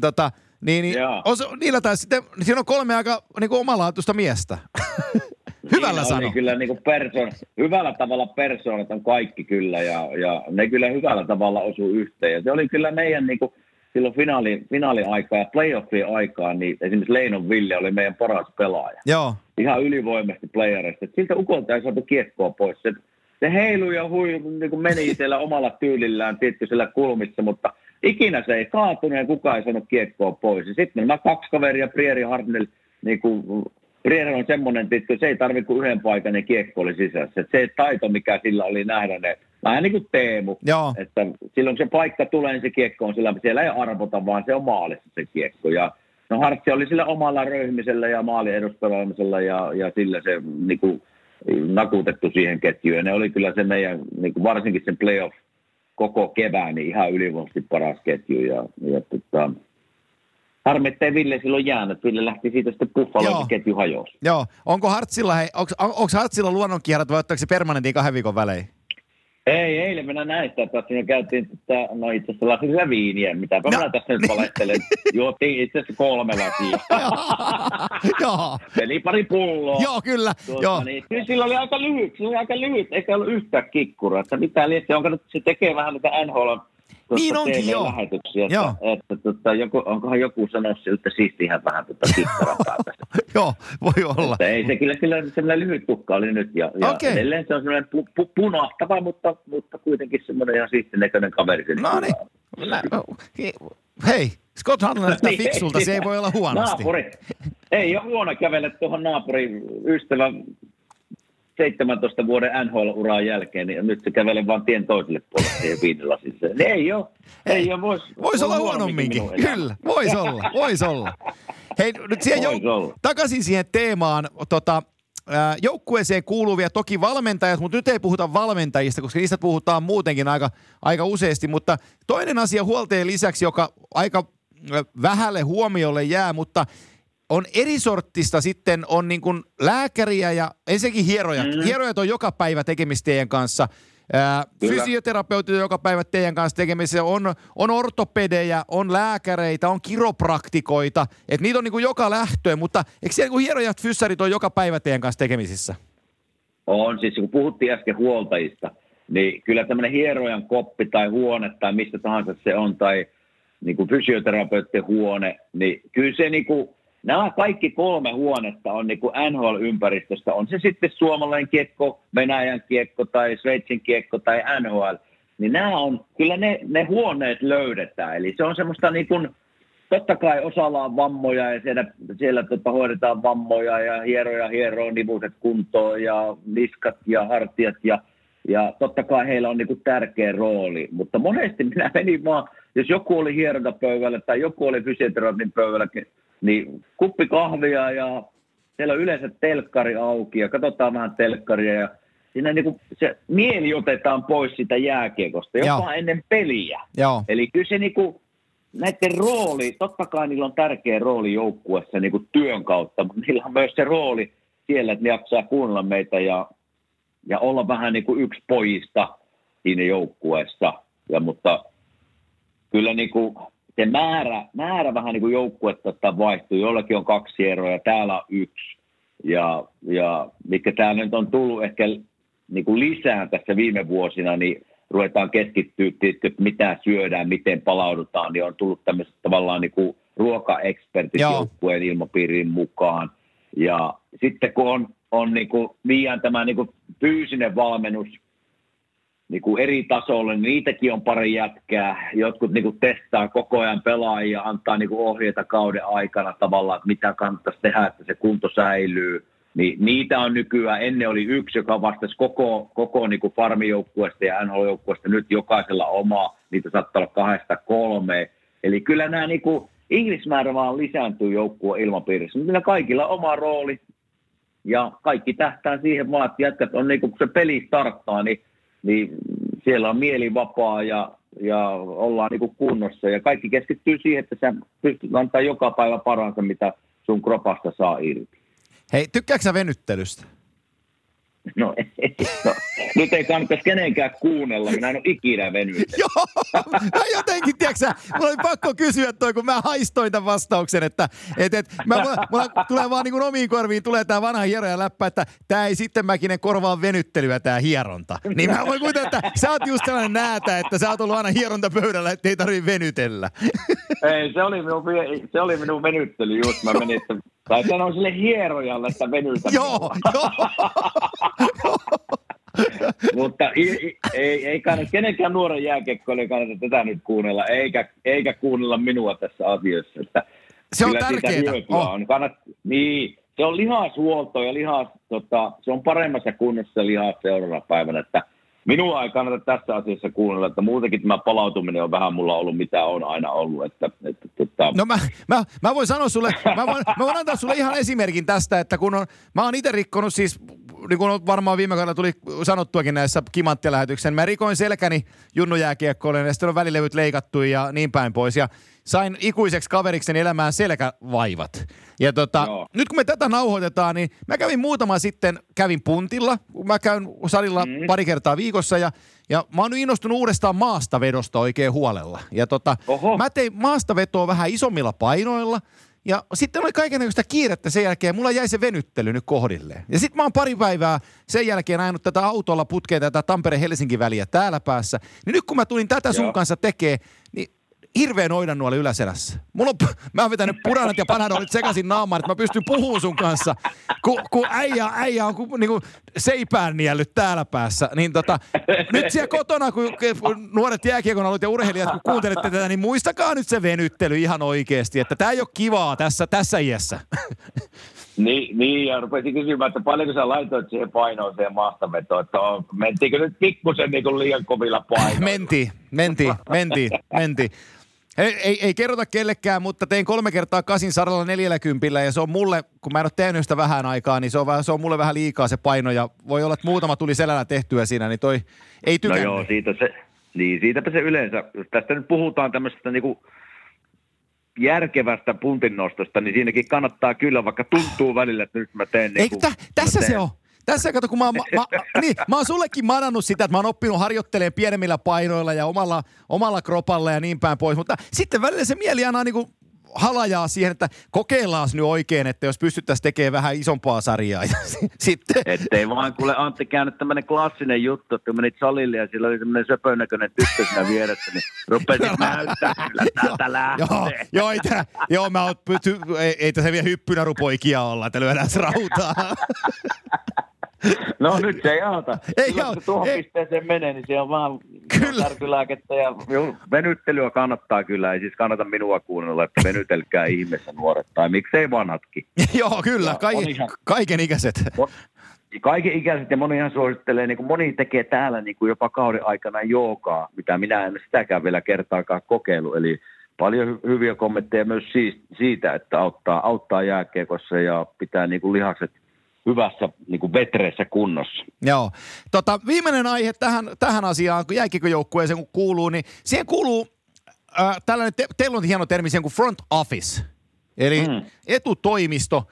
niillä taisi sitten, siinä on 3 aika niin kuin omalaatuista miestä. Hyvällä sanoa. Kyllä niin kuin hyvällä tavalla persoonat on kaikki kyllä ja ne kyllä hyvällä tavalla osuu yhteen. Ja se oli kyllä meidän niin kuin silloin finaaliaikaa ja playoffien aikaa, niin esimerkiksi Leinon Ville oli meidän paras pelaaja. Joo. Ihan ylivoimaisesti playerista. Siltä ukolta ei saatu kiekkoa pois. Se heilui ja niin kuin meni siellä omalla tyylillään tietysti kulmissa, mutta ikinä se ei kaatunut ja kukaan ei saanut kiekkoa pois. Ja sitten nämä 2 kaveria, Briere Hartnell, niin kuin Briere on semmoinen, että se ei tarvitse kuin yhden paikan ja kiekko oli sisässä. Et se taito, mikä sillä oli nähdä ne, vähän niin kuin Teemu, että silloin kun se paikka tulee, niin se kiekko on siellä ei arvota, vaan se on maalissa se kiekko. Ja no Hartsi oli sillä omalla röyhmisellä ja maalin eduspelaamisella ja sillä se niin kuin nakutettu siihen ketjuun. Ja ne oli kyllä se meidän, niin kuin varsinkin sen playoff koko kevään, niin ihan ylivoimaisesti paras ketju. Harmi, ettei Ville silloin jäänyt. Ville lähti siitä sitten Buffaloon, se ketju hajosi. Joo. Onko Hartsilla luonnonkierrot vai ottaako se permanentin 2 viikon välein? Ei, eilen mennä näistä, että siinä käytiin, no itse asiassa lasilla viiniä, mitäpä minä tässä nyt valehtelen. Juotiin itse asiassa 3 lasia. Joo. Eli pari pulloa. Joo, kyllä. Niin, sillä oli aika lyhyt, eikä ollut yhtään kikkuraa. Että mitään liittyen, se tekee vähän niitä NHL niin onkin, TV-lähetyksiä, että onkohan joku sanoa siltä siistihän vähän kikkaran päältä. Joo, voi olla. Että ei se kyllä sellainen lyhyt tukka oli nyt ja edelleen se on sellainen punahtava, mutta kuitenkin semmoinen ihan siistin näköinen kaveri. No niin. Hei, Scott Harnell näyttää fiksulta, se ei voi olla huonosti. Naapuri. Ei ole huono kävellä tuohon naapurin ystävän 17 vuoden NHL-uran jälkeen, niin nyt se kävelee vaan tien toiselle puolelle siihen viinilasissa. Ei ole, voisi olla huonomminkin, kyllä, voisi olla. Hei, nyt takaisin siihen teemaan, joukkueeseen kuuluvia toki valmentajat, mutta nyt ei puhuta valmentajista, koska niistä puhutaan muutenkin aika useasti, mutta toinen asia huoltajien lisäksi, joka aika vähälle huomiolle jää, mutta on eri sorttista sitten, on niin kuin lääkäriä ja ensinnäkin hierojat. Hierojat on joka päivä tekemistä teidän kanssa. Fysioterapeutit joka päivä teidän kanssa tekemisessä, on ortopedejä, on lääkäreitä, on kiropraktikoita, että niitä on niinku joka lähtöön, mutta eikö siellä niinku hierojat, fyssarit on joka päivä teidän kanssa tekemisissä? On, siis kun puhuttiin äsken huoltajista, niin kyllä tämmöinen hierojan koppi tai huone tai mistä tahansa se on, tai niin kuin fysioterapeuttien huone, niin kyllä se niin kuin, nämä kaikki 3 huonetta on niin kuin NHL-ympäristöstä, on se sitten suomalainen kiekko, Venäjän kiekko tai Sveitsin kiekko tai NHL, niin nämä on, kyllä ne huoneet löydetään, eli se on semmoista niin kuin, totta kai osalla on vammoja ja siellä hoidetaan vammoja ja hieroo nivuset kuntoon ja niskat ja hartiat ja totta kai heillä on niinku tärkeä rooli, mutta monesti minä menin vaan, jos joku oli hierontapöydällä tai joku oli fysioterapin pöydällä, niin kuppi kahvia ja siellä on yleensä telkkari auki ja katsotaan vähän telkkaria ja siinä niinku se mieli otetaan pois sitä jääkiekosta, jopa ennen peliä. Joo. Eli kyllä se niinku näiden rooli, totta kai niillä on tärkeä rooli joukkueessa niin kuin työn kautta, mutta niillä on myös se rooli siellä, että ne jaksaa kuunnella meitä ja olla vähän niin kuin yksi pojista siinä joukkueessa. Mutta kyllä niin kuin se määrä vähän niin kuin joukkuetta vaihtuu. Jollakin on 2 hieroa ja täällä on 1. Ja mikä täällä nyt on tullut ehkä niin kuin lisää tässä viime vuosina, niin ruvetaan keskittyä, että mitä syödään, miten palaudutaan, niin on tullut tämmöiset tavallaan niin kuin ruokaekspertit joukkueen ilmapiiriin mukaan. Ja sitten kun on niin kuin viiään tämä niin kuin fyysinen valmennus niin kuin eri tasolle, niin niitäkin on pari jätkää. Jotkut niin kuin testaa koko ajan pelaajia, antaa niin kuin ohjeita kauden aikana tavallaan, että mitä kannattaisi tehdä, että se kunto säilyy. Niin niitä on nykyään, ennen oli 1, joka vastasi koko niin kuin farmijoukkueesta ja NHL-joukkueesta, nyt jokaisella oma, niitä saattaa olla 2-3. Eli kyllä nämä niin kuin ihmismäärä vaan lisääntyy joukkueen ilmapiirissä, mutta kaikilla on oma rooli ja kaikki tähtää siihen vaan, että jätkät on niin kuin, kun se peli starttaa, niin siellä on mieli vapaa ja ollaan niin kuin kunnossa ja kaikki keskittyy siihen, että sä pystyt antaa joka päivä paransa, mitä sun kropasta saa irti. Hei, tykkääksä sä venyttelystä? No, nyt ei kannattaisi kenenkään kuunnella, minä en ole ikinä venytellyt. Joo, mä jotenkin, tiedätkö mulla oli pakko kysyä toi, kun mä haistoin tämän vastauksen, että mulla tulee vaan niin kuin omiin korviin, tulee tää vanha hieroja läppä, että tää ei sitten mäkinen korvaa venyttelyä tää hieronta. Niin mä voin kuvitella, että sä oot just sellainen näätä, että sä oot ollut aina hierontapöydällä, ettei tarvitse venytellä. Ei, se oli minun venyttely just, mä menin, että tai sanoin sille hierojalle, että venytä. Joo. Mutta ei kannata, kenenkään nuoren jääkiekkoille kannata tätä nyt kuunnella, eikä kuunnella minua tässä asiassa. Että se on tärkeää. Niin, se on lihashuolto ja se on paremmassa kunnossa lihas seuraavana päivänä, että minua ei kannata tässä asiassa kuunnella, että muutenkin tämä palautuminen on vähän mulla ollut, mitä on aina ollut. No mä voin sanoa sulle, mä voin antaa sulle ihan esimerkin tästä, että mä oon itse rikkonut siis, niin kuin varmaan viime kaudella tuli sanottuakin näissä Kimanttia-lähetyksen, mä rikoin selkäni junnujääkiekkoille ja sitten on välilevyt leikattu ja niin päin pois ja sain ikuiseksi kaverikseni elämään selkävaivat. Ja nyt kun me tätä nauhoitetaan, niin mä kävin puntilla, mä käyn salilla pari kertaa viikossa ja mä oon nyt innostunut uudestaan maastavedosta oikein huolella. Ja mä tein maastavetoa vähän isommilla painoilla ja sitten oli kaikennäköistä kiirettä sen jälkeen. Mulla jäi se venyttely nyt kohdilleen. Ja sitten mä oon pari päivää sen jälkeen ajanut tätä autolla putkea tätä Tampere-Helsinki-väliä täällä päässä. Niin nyt kun mä tulin tätä sun kanssa tekemään, niin hirveän oidannuoli yläselässä. Mä oon vetänyt puranat ja panadolit sekaisin naamaan, että mä pystyn puhumaan sun kanssa, kun äijä on niinku seipään niellyt täällä päässä. Niin nyt siellä kotona, kun nuoret jääkiekon alueet ja urheilijat, kun kuuntelette tätä, niin muistakaa nyt se venyttely ihan oikeasti, että tää ei ole kivaa tässä iässä. Niin, ja rupesin kysymään, että paljonko sä laitoit siihen painoon siihen maastavetoon, että mentiinkö nyt pikkusen niin kuin liian kovilla painoilla? Mentiin. Ei kerrota kellekään, mutta tein 3 kertaa 8 saralla 40 ja se on mulle, kun mä en ole tehnyt sitä vähän aikaa, niin se on mulle vähän liikaa se paino ja voi olla, että muutama tuli selällä tehtyä siinä, niin toi ei tykännyt. No joo, siitäpä se yleensä, jos tästä nyt puhutaan tämmöisestä niinku järkevästä puntinnostosta, niin siinäkin kannattaa kyllä, vaikka tuntuu välillä, että nyt mä teen... Tässä se on. tässä kato, kun mä oon sullekin manannut sitä, että mä oon oppinut harjoittelemaan pienemmillä painoilla ja omalla kropalla ja niin päin pois, mutta sitten välillä se mieli aina niinku halajaa siihen, että kokeillaan nyt oikein, että jos pystyttäisiin tekemään vähän isompaa sarjaa. Sitten. Ettei vaan kuule Antti käynyt tämmöinen klassinen juttu, että kun menit salille ja sillä oli semmoinen söpönäköinen tyttö siinä vieressä, niin rupesit näyttää kyllä täältä lähtee. Joo, ei tässä vielä hyppynärupoikia olla, että lyödään rautaa. No nyt se ei auta. Ei kun tuohon pisteeseen menee, niin se on vaan särkylääkettä ja venyttelyä kannattaa kyllä. Ei siis kannata minua kuunnella, että venytelkää ihmeessä nuoret tai miksei vanhatkin. Joo, kyllä. Kaiken ikäiset. Kaiken ikäiset ja monihan suosittelee, niin kuin moni tekee täällä niin kuin jopa kauden aikana joogaa, mitä minä en sitäkään vielä kertaakaan kokeilu. Eli paljon hyviä kommentteja myös siitä, että auttaa jääkiekossa ja pitää niin kuin lihakset hyvässä niin kuin vetreessä kunnossa. Joo. Viimeinen aihe tähän asiaan, kun jääkiekkojoukkueeseen kun kuuluu, niin siihen kuuluu tällainen, teillä on hieno termi siihen kuin front office, eli etutoimisto,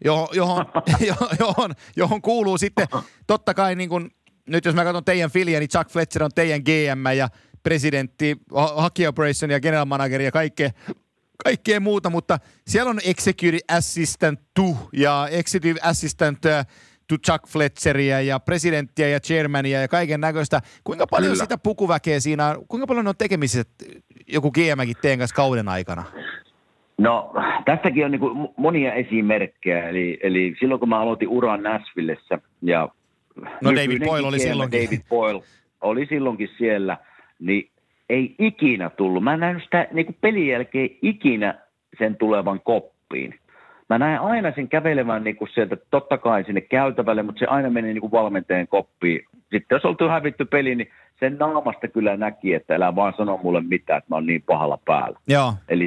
johon kuuluu sitten totta kai niin kuin, nyt jos mä katson teidän filiä, niin Chuck Fletcher on teidän GM ja presidentti, hockey operation ja general manager ja kaikkea muuta, mutta siellä on executive assistant to ja executive assistant to Chuck Fletcheria ja presidenttiä ja chairmania ja kaiken näköistä. Kuinka paljon sitä pukuväkeä siinä, kuinka paljon on tekemisissä joku GM:kin teidän kanssa kauden aikana? No, tästäkin on niin kuin monia esimerkkejä. Eli silloin, kun mä aloitin uran Nashvillessä ja David Boyle oli silloinkin. David Boyle oli silloinkin siellä, niin ei ikinä tullut. Mä en nähnyt sitä niin kuin pelin jälkeen ikinä sen tulevan koppiin. Mä näin aina sen kävelevän niin kuin sieltä, totta kai sinne käytävälle, mutta se aina meni niin kuin valmentajan koppiin. Sitten jos oltu hävitty peli, niin sen naamasta kyllä näki, että älä vaan sano mulle mitään, että mä oon niin pahalla päällä. Joo. Eli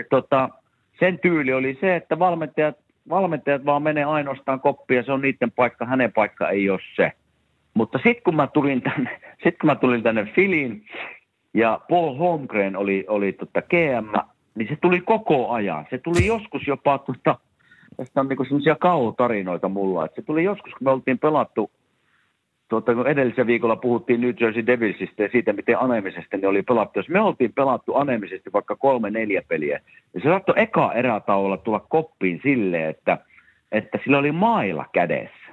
sen tyyli oli se, että valmentajat vaan menee ainoastaan koppiin ja se on niiden paikka, hänen paikka ei ole se. Mutta sitten kun mä tulin tänne Phillyyn, ja Paul Holmgren oli GM, niin se tuli koko ajan. Se tuli joskus jopa, tästä on niinku sellaisia kauhutarinoita mulla, että se tuli joskus, kun me oltiin pelattu, kun edellisen viikolla puhuttiin New Jersey Devilsistä ja siitä, miten aneemisesti ne oli pelattu. Jos me oltiin pelattu aneemisesti vaikka 3-4 peliä, niin se saattoi eka erätauolla tulla koppiin silleen, että sillä oli maila kädessä.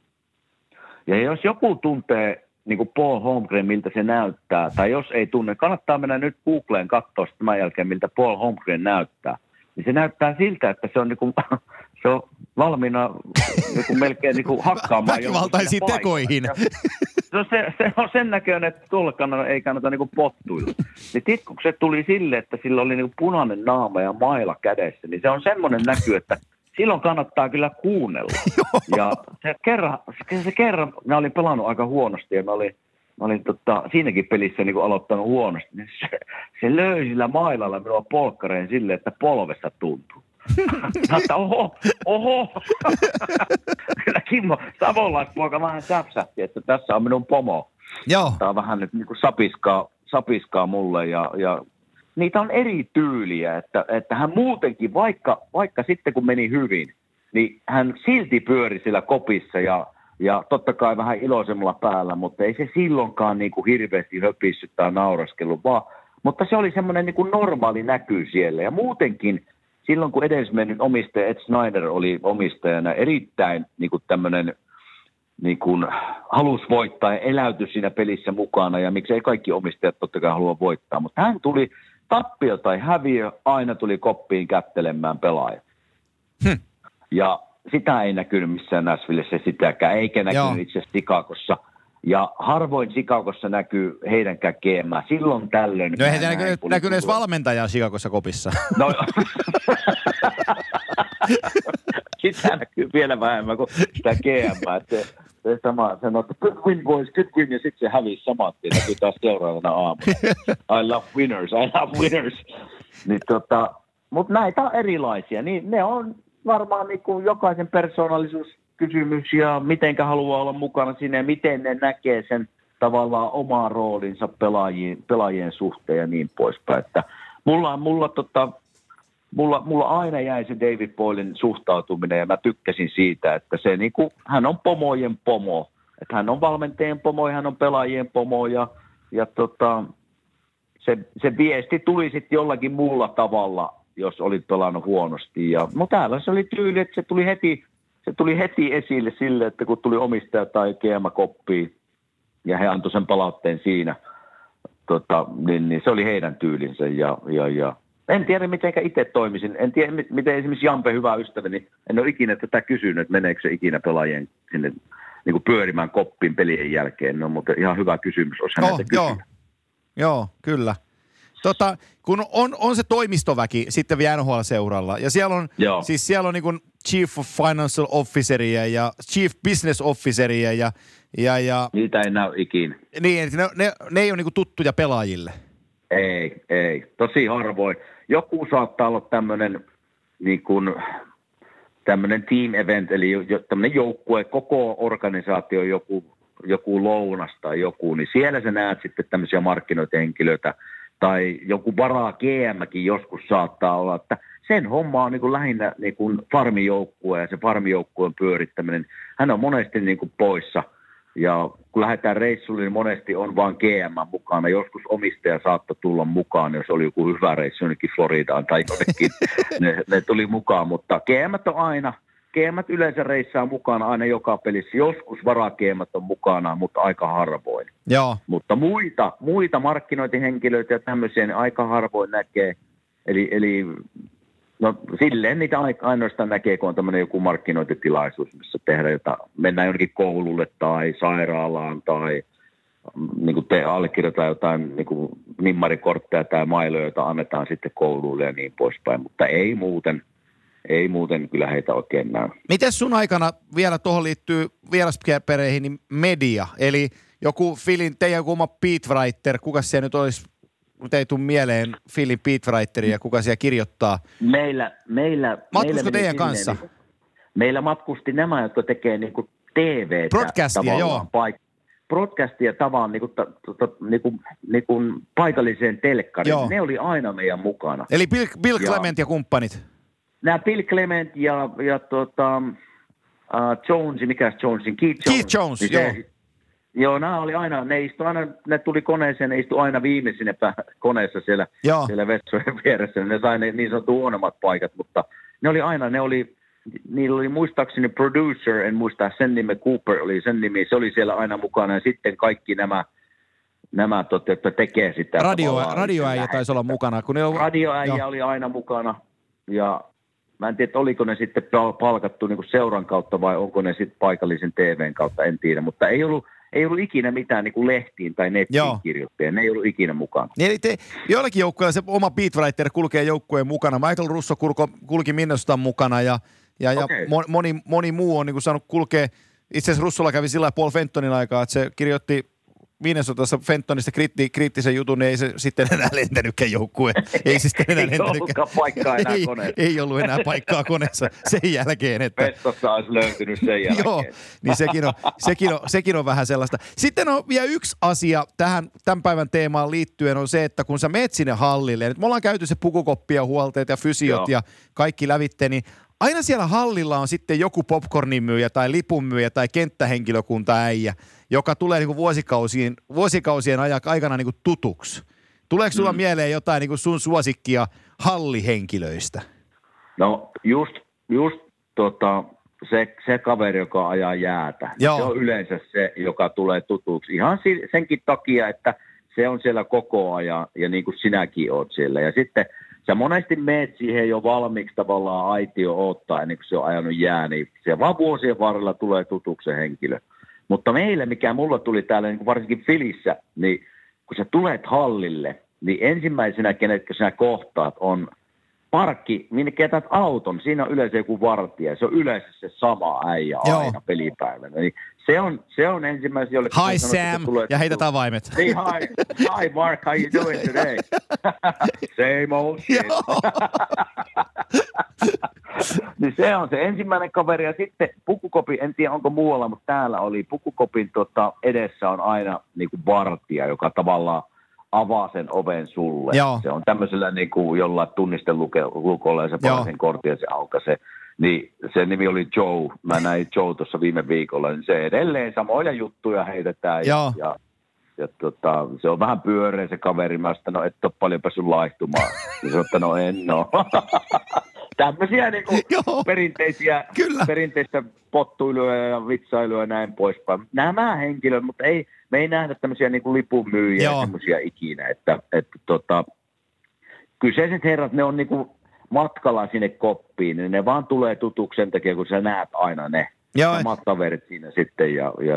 Ja jos joku tuntee niin kuin Paul Holmgren, miltä se näyttää, tai jos ei tunne, kannattaa mennä nyt Googleen katsoa tämän jälkeen, miltä Paul Holmgren näyttää. Niin se näyttää siltä, että se on, niin kuin, se on valmiina niin kuin melkein niin kuin hakkaamaan. Väkivaltaisiin tekoihin. Se on sen näköinen, että tuolla ei kannata niin kuin pottuilla. Niin kun se tuli sille, että sillä oli niin kuin punainen naama ja maila kädessä, niin se on semmoinen näky, että silloin kannattaa kyllä kuunnella. Ja se kerran, mä olin pelannut aika huonosti ja mä olin siinäkin pelissä niin kuin aloittanut huonosti. Niin se löi sillä mailalla minua polkkareen silleen, että polvessa tuntuu. Että oho. Kyllä Kimmo, savolaispoika vähän säpsähti, että tässä on minun pomo. Joo. Tämä on vähän nyt niin kuin sapiskaa mulle ja niitä on eri tyyliä, että hän muutenkin, vaikka sitten kun meni hyvin, niin hän silti pyöri sillä kopissa ja totta kai vähän iloisemmalla päällä, mutta ei se silloinkaan niin kuin hirveästi höpissyt tai nauraskellut, mutta se oli semmoinen niin kuin normaali näky siellä. Ja muutenkin silloin, kun edesmennyt omistaja Ed Snyder oli omistajana, erittäin niin kuin tämmöinen niin kuin halusi voittaa ja eläytyi siinä pelissä mukana, ja miksei kaikki omistajat totta kai halua voittaa, mutta hän tuli tappio tai häviö, aina tuli koppiin kättelemään pelaajat. Ja sitä ei näkynyt missään Nashvillessä sitäkään, eikä näkynyt itse asiassa Chicagossa. Ja harvoin Chicagossa näkyy heidänkään GM. Silloin tällöin. No eihän näkynyt edes valmentajaa Chicagossa kopissa. No sitä näkyy vielä vähemmän kuin sitä GM. Se sanoo, että good win boys, good win, ja sitten se hävisi samat, ja näkyy taas seuraavana aamuna. I love winners. Niin mutta näitä on erilaisia, niin ne on varmaan niin kuin jokaisen persoonallisuuskysymys, ja mitenkä haluaa olla mukana siinä, ja miten ne näkee sen tavallaan omaa roolinsa pelaajien suhteen ja niin poispäin. Että mulla mulla aina jäi se David Boylen suhtautuminen ja mä tykkäsin siitä, että se niinku, hän on pomojen pomo. Että hän on valmentajien pomo ja hän on pelaajien pomo ja se viesti tuli sitten jollakin muulla tavalla, jos olit pelannut huonosti. Mutta täällä se oli tyyli, että se tuli heti esille sille, että kun tuli omistaja tai GM koppiin ja he antoi sen palautteen siinä, niin se oli heidän tyylinsä ja en tiedä, miten itse toimisin. En tiedä, miten esimerkiksi Jampe, hyvä ystäväni, en ole ikinä tätä kysynyt, että meneekö se ikinä pelaajien sinne niin kuin pyörimään koppiin pelien jälkeen. No, mutta ihan hyvä kysymys, olisi häneltä kysynyt. Joo, kyllä. Kun on se toimistoväki sitten vielä NHL-seuralla, ja siellä on niin kuin Chief Financial Officeria ja Chief Business Officeria ja niitä ei näy ikinä. Niin, ne ei ole niin kuin tuttuja pelaajille. Ei. Tosi harvoin. Joku saattaa olla tämmöinen niin kuin tämmöinen team event, eli tämmöinen joukkue, koko organisaatio, joku lounas tai joku, niin siellä sä näet sitten tämmöisiä markkinointihenkilöitä, tai joku varaa GM:kin joskus saattaa olla, että sen homma on niin kuin lähinnä niin kuin farmijoukkue ja se farmijoukkueen pyörittäminen, hän on monesti niin kuin poissa. Ja kun lähdetään reissulle, niin monesti on vaan GM mukana. Joskus omistaja saattoi tulla mukaan, jos oli joku hyvä reissu jonnekin Floridaan tai jonnekin. ne tuli mukaan, mutta GM yleensä reissaa mukana aina joka pelissä. Joskus vara-GM on mukana, mutta aika harvoin. Joo. Mutta muita markkinointihenkilöitä ja tämmöisiä niin aika harvoin näkee. Eli no silleen niitä ainoastaan näkee, kun on tämmöinen joku markkinointitilaisuus, missä tehdään mennään jonnekin koululle tai sairaalaan tai niin kuin allekirjoitetaan jotain niin kuin nimmarikortteja tai mailoja, joita annetaan sitten kouluille ja niin poispäin, mutta ei muuten kyllä heitä oikein näy. Miten sun aikana vielä tuohon liittyy vieraspereihin niin media, eli joku teidän joku oma beatwriter, kuka se nyt olisi, mutta ei tule mieleen Philin beatwriteria, kuka siellä kirjoittaa. Matkusko teidän kanssa? Meillä matkusti nämä, jotka tekee niinku TV:tä. Broadcastia, joo. Broadcastia tavallaan niinku paikalliseen telkkariin. Joo. Ne oli aina meidän mukana. Eli Bill Clement ja kumppanit. Nämä Bill Clement ja Jones, mikäs Jonesin? Keith Jones, niin joo. Joo, nämä oli aina, ne tuli koneeseen, ne istui aina viimeisinä koneessa siellä vessojen vieressä. Ne sai ne niin sanottu huonommat paikat, mutta niillä oli muistaakseni producer, en muista sen nimi, Cooper oli sen nimi, se oli siellä aina mukana ja sitten kaikki nämä jotka tekee sitä. Radioäijä taisi olla mukana. Radioäijä oli aina mukana ja mä en tiedä, oliko ne sitten palkattu niin kuin seuran kautta vai onko ne sitten paikallisen TVn kautta, en tiedä, mutta ei ollut ikinä mitään niin kuin lehtiin tai nettiin kirjoittajia. Ne ei ollut ikinä mukana. Eli joillakin joukkueilla se oma beatwriter kulkee joukkueen mukana. Michael Russo kulki Minnesotan mukana ja moni muu on niin kuin saanut kulkea. Itse asiassa Russolla kävi sillä Paul Fentonin aikaa, että se kirjoitti Minnesotassa Fentonista kriittisen jutun, niin ei se sitten enää lentänytkään joukkue. Ei se sitten enää lentänytkään. Paikkaa enää koneessa. Ei ollut enää paikkaa koneessa sen jälkeen. Vestossa olisi löytynyt sen jälkeen. Joo, niin sekin on vähän sellaista. Sitten on vielä yksi asia tämän päivän teemaan liittyen on se, että kun sä meet sinne hallille, ja nyt me ollaan käyty se pukukoppia, huolteet ja fysiot ja kaikki lävitte, niin aina siellä hallilla on sitten joku popcornin myyjä tai lipun myyjä tai kenttähenkilökunta äijä, joka tulee niin kuin vuosikausien aikana niin kuin tutuksi. Tuleeko sulla mieleen jotain niin kuin sun suosikkia hallihenkilöistä? No just se kaveri, joka ajaa jäätä. Joo. Se on yleensä se, joka tulee tutuksi. Ihan senkin takia, että se on siellä koko ajan ja niin kuin sinäkin oot siellä. Ja sitten sä monesti meet siihen jo valmiiksi tavallaan aitio odottaa ennen kuin se on ajanut jää, niin se vaan vuosien varrella tulee tutuksi se henkilö. Mutta meille, mikä mulla tuli täällä niin varsinkin Filissä, niin kun sä tulet hallille, niin ensimmäisenä, kenetkä sä kohtaat, on parkki, minne ketät auton. Siinä on yleensä joku vartija. Se on yleensä se sama äijä aina pelipäivänä. Niin se on ensimmäisen, jolle... Hi Sam, ja heitetään vaimet. Hey, hi Mark, how you doing today? Same old shit. Niin se on se ensimmäinen kaveri. Ja sitten Pukukopin, en tiedä onko muualla, mutta täällä oli Pukukopin edessä on aina niin kuin vartija, joka tavallaan avaa sen oven sulle. Joo. Se on tämmöisellä niin kuin jollain tunnistelukolla ja se panee sen kortin ja se aukaisee. Niin se nimi oli Joe. Mä näin Joe tuossa viime viikolla. Niin se edelleen samoja juttuja heitetään. Ja se on vähän pyöreä se kaveri. Mä sanoin, no et ole paljon päässyt laihtumaan. Ja se on, että no en oo. Tämmöisiä niinku perinteistä pottuiluja ja vitsailuja ja näin poispäin. Nämä henkilöt, mutta me ei nähdä tämmöisiä niinku lipunmyyjiä ja tämmöisiä ikinä. Että kyseiset herrat, ne on niinku matkalla sinne koppiin, niin ne vaan tulee tutuksi sen takia, kun sä näet aina ne samat kaverit siinä sitten.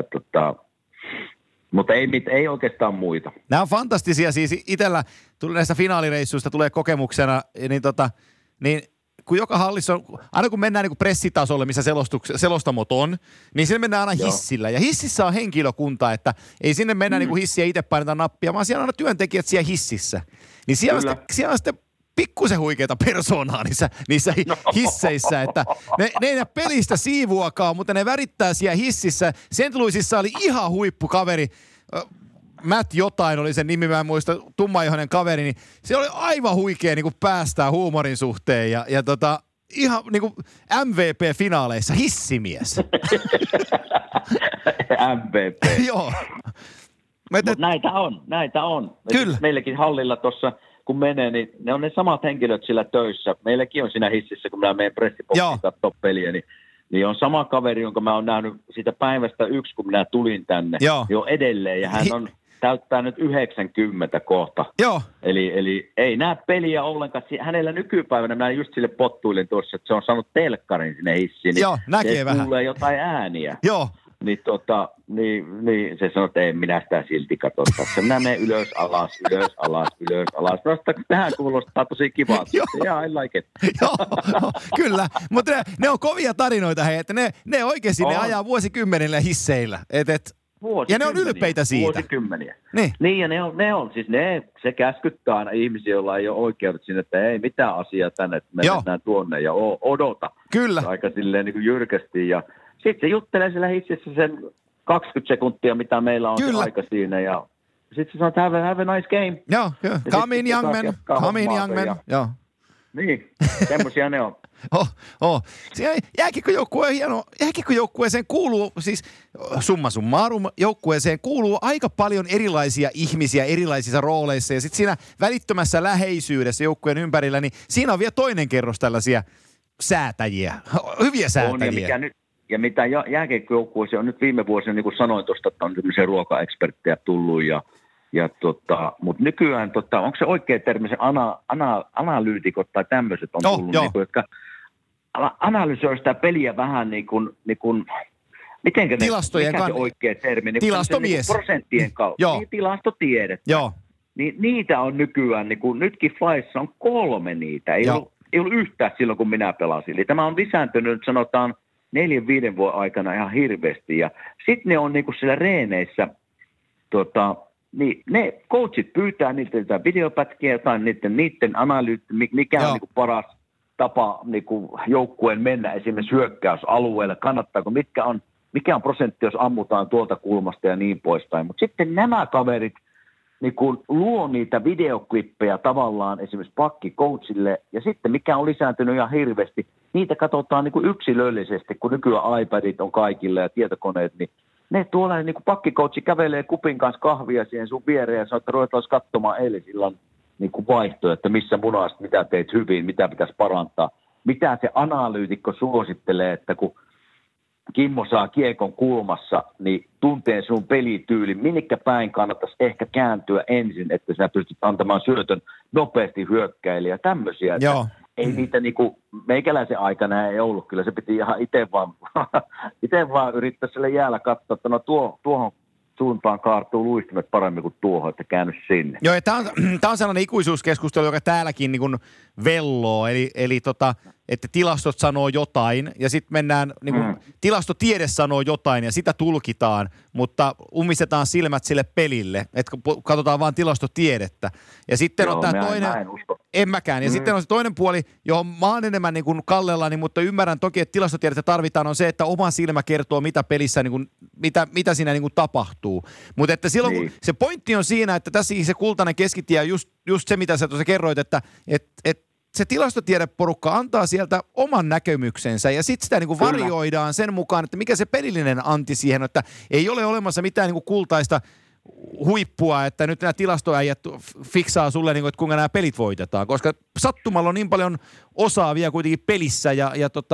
Mutta ei oikeastaan muita. Nämä on fantastisia, siis itsellä näistä finaalireissuista tulee kokemuksena, niin kun joka hallissa on, aina kun mennään niin kuin pressitasolle, missä selostamot on, niin sinne mennään aina hissillä. Ja hississä on henkilökunta, että ei sinne mennä niin kuin hissiä itse paineta nappia, vaan siellä on aina työntekijät siellä hississä. Niin siellä on sitten pikkusen huikeita persoonaa niissä hisseissä, että ne ei näe pelistä siivuakaan, mutta ne värittää siellä hississä. St. Louisissa oli ihan huippukaveri, Matt jotain oli sen nimi, mä en muista, tummaihoinen kaveri, niin se oli aivan huikea niin kuin päästää huumorin suhteen ja ihan niin kuin MVP-finaaleissa hissimies. MVP. Joo. Mutta näitä on. Kyllä. Meilläkin hallilla tuossa, kun menee, niin ne on ne samat henkilöt sillä töissä. Meilläkin on siinä hississä, kun minä menen pressiboksiin katsoa peliä, niin on sama kaveri, jonka mä oon nähnyt siitä päivästä 1, kun minä tulin tänne. Jo edelleen, ja hän on täyttää nyt 90 kohta. Joo. Eli ei näe peliä ollenkaan. Hänellä nykypäivänä, minä just sille pottuilin tuossa, että se on saanut telkkarin sinne hissiin. Niin joo, näkee vähän. Kuulee jotain ääniä. Joo. Niin se sanoi, että ei minä sitä silti katso. Minä menen ylös, alas. Tähän kuulostaa tosi kivaa. Yeah, I like it. Joo, kyllä. Mutta ne on kovia tarinoita, hei, että ne oikeasti ne ajaa vuosikymmenillä hisseillä. Ja ne on ylpeitä siitä. Vuosikymmeniä. Niin ja se käskyttää aina ihmisiä, joilla ei ole oikeudet sinne, että ei mitään asiaa tänne, että mennään tuonne ja odota. Kyllä. Aika silleen niin kuin jyrkästi ja sitten se juttelee siellä hississä sen 20 sekuntia, mitä meillä on se aika siinä. Ja sitten se sanoo, että have a nice game. Joo, kyllä. Come in, young man. Joo. Niin, semmoisia ne on. Jääkiekkojoukkueeseen kuuluu, siis summa summarum, joukkueeseen kuuluu aika paljon erilaisia ihmisiä erilaisissa rooleissa. Ja sitten siinä välittömässä läheisyydessä joukkueen ympärillä, niin siinä on vielä toinen kerros tällaisia säätäjiä, hyviä säätäjiä. Ja mitä jääkiekkojoukkueeseen on nyt viime vuosina, niin kuin sanoin tuosta, että on tämmöisiä ruokaeksperttejä tullut, mutta nykyään, onko se oikea termi, se analyytikot tai tämmöiset on tullut, niin kuin, jotka analysoi sitä peliä vähän niin kuin mitenkä mikä se oikea termi? Tilastomies. Niin prosenttien kautta. Niin, tilastotiedettä. Joo. Niin niitä on nykyään, niin kuin nytkin Flyssa on 3 niitä. Ei ollut yhtään silloin, kun minä pelasin. Eli tämä on lisääntynyt, sanotaan, 4-5 vuoden aikana ihan hirveästi. Ja sitten ne on niinku siellä reeneissä, niin ne coachit pyytää niitä videopätkiä, jotain niiden analyyttiä, mikä on niinku paras tapa niinku joukkueen mennä esimerkiksi hyökkäysalueelle, kannattaako, mikä on prosentti, jos ammutaan tuolta kulmasta ja niin poispäin. Mutta sitten nämä kaverit niinku luo niitä videoklippejä tavallaan esimerkiksi pakkikoachille, ja sitten mikä on lisääntynyt ihan hirveästi, niitä katsotaan niinku yksilöllisesti, kun nykyään iPadit on kaikille ja tietokoneet, niin ne tuolla niinku pakkikoachi kävelee kupin kanssa kahvia siihen sun viereen ja sanoo, että ruvetaan katsomaan eilisillan niinku vaihtoja, että missä munasta, mitä teet hyvin, mitä pitäisi parantaa. Mitä se analyytikko suosittelee, että kun Kimmo saa kiekon kulmassa, niin tuntee sun pelityyli, minnekä päin kannattaisi ehkä kääntyä ensin, että sä pystyt antamaan syötön nopeasti hyökkäille ja tämmöisiä. Ei niitä niinku, meikäläisen aikana ei ollut, kyllä se piti ihan itse vaan yrittää sille jäällä katsoa, että no tuohon suuntaan kaartuu luistimet paremmin kuin tuohon, että käänny sinne. Joo, ja tämä on sellainen ikuisuuskeskustelu, joka täälläkin niin kuin velloo, eli että tilastot sanoo jotain ja sitten mennään, niin kuin, tilastotiede sanoo jotain ja sitä tulkitaan, mutta ummistetaan silmät sille pelille, että katsotaan vaan tilastotiedettä. Ja sitten on tämä toinen, en mäkään, ja sitten on se toinen puoli, johon mä oon enemmän niin kuin kallellani, mutta ymmärrän toki, että tilastotiedettä tarvitaan, on se, että oma silmä kertoo, mitä pelissä, niin kuin, mitä siinä niin kuin tapahtuu. Mutta että silloin, kun se pointti on siinä, että tässä se kultainen keskitie, just se, mitä sä tuossa kerroit, että se tilastotiedeporukka antaa sieltä oman näkemyksensä ja sitten sitä niin kuin varjoidaan sen mukaan, että mikä se pelillinen anti siihen, että ei ole olemassa mitään niin kuin kultaista huippua, että nyt nämä tilastoäijät fiksaa sulle, niin kuin, että kuinka nämä pelit voitetaan, koska sattumalla on niin paljon osaavia kuitenkin pelissä ja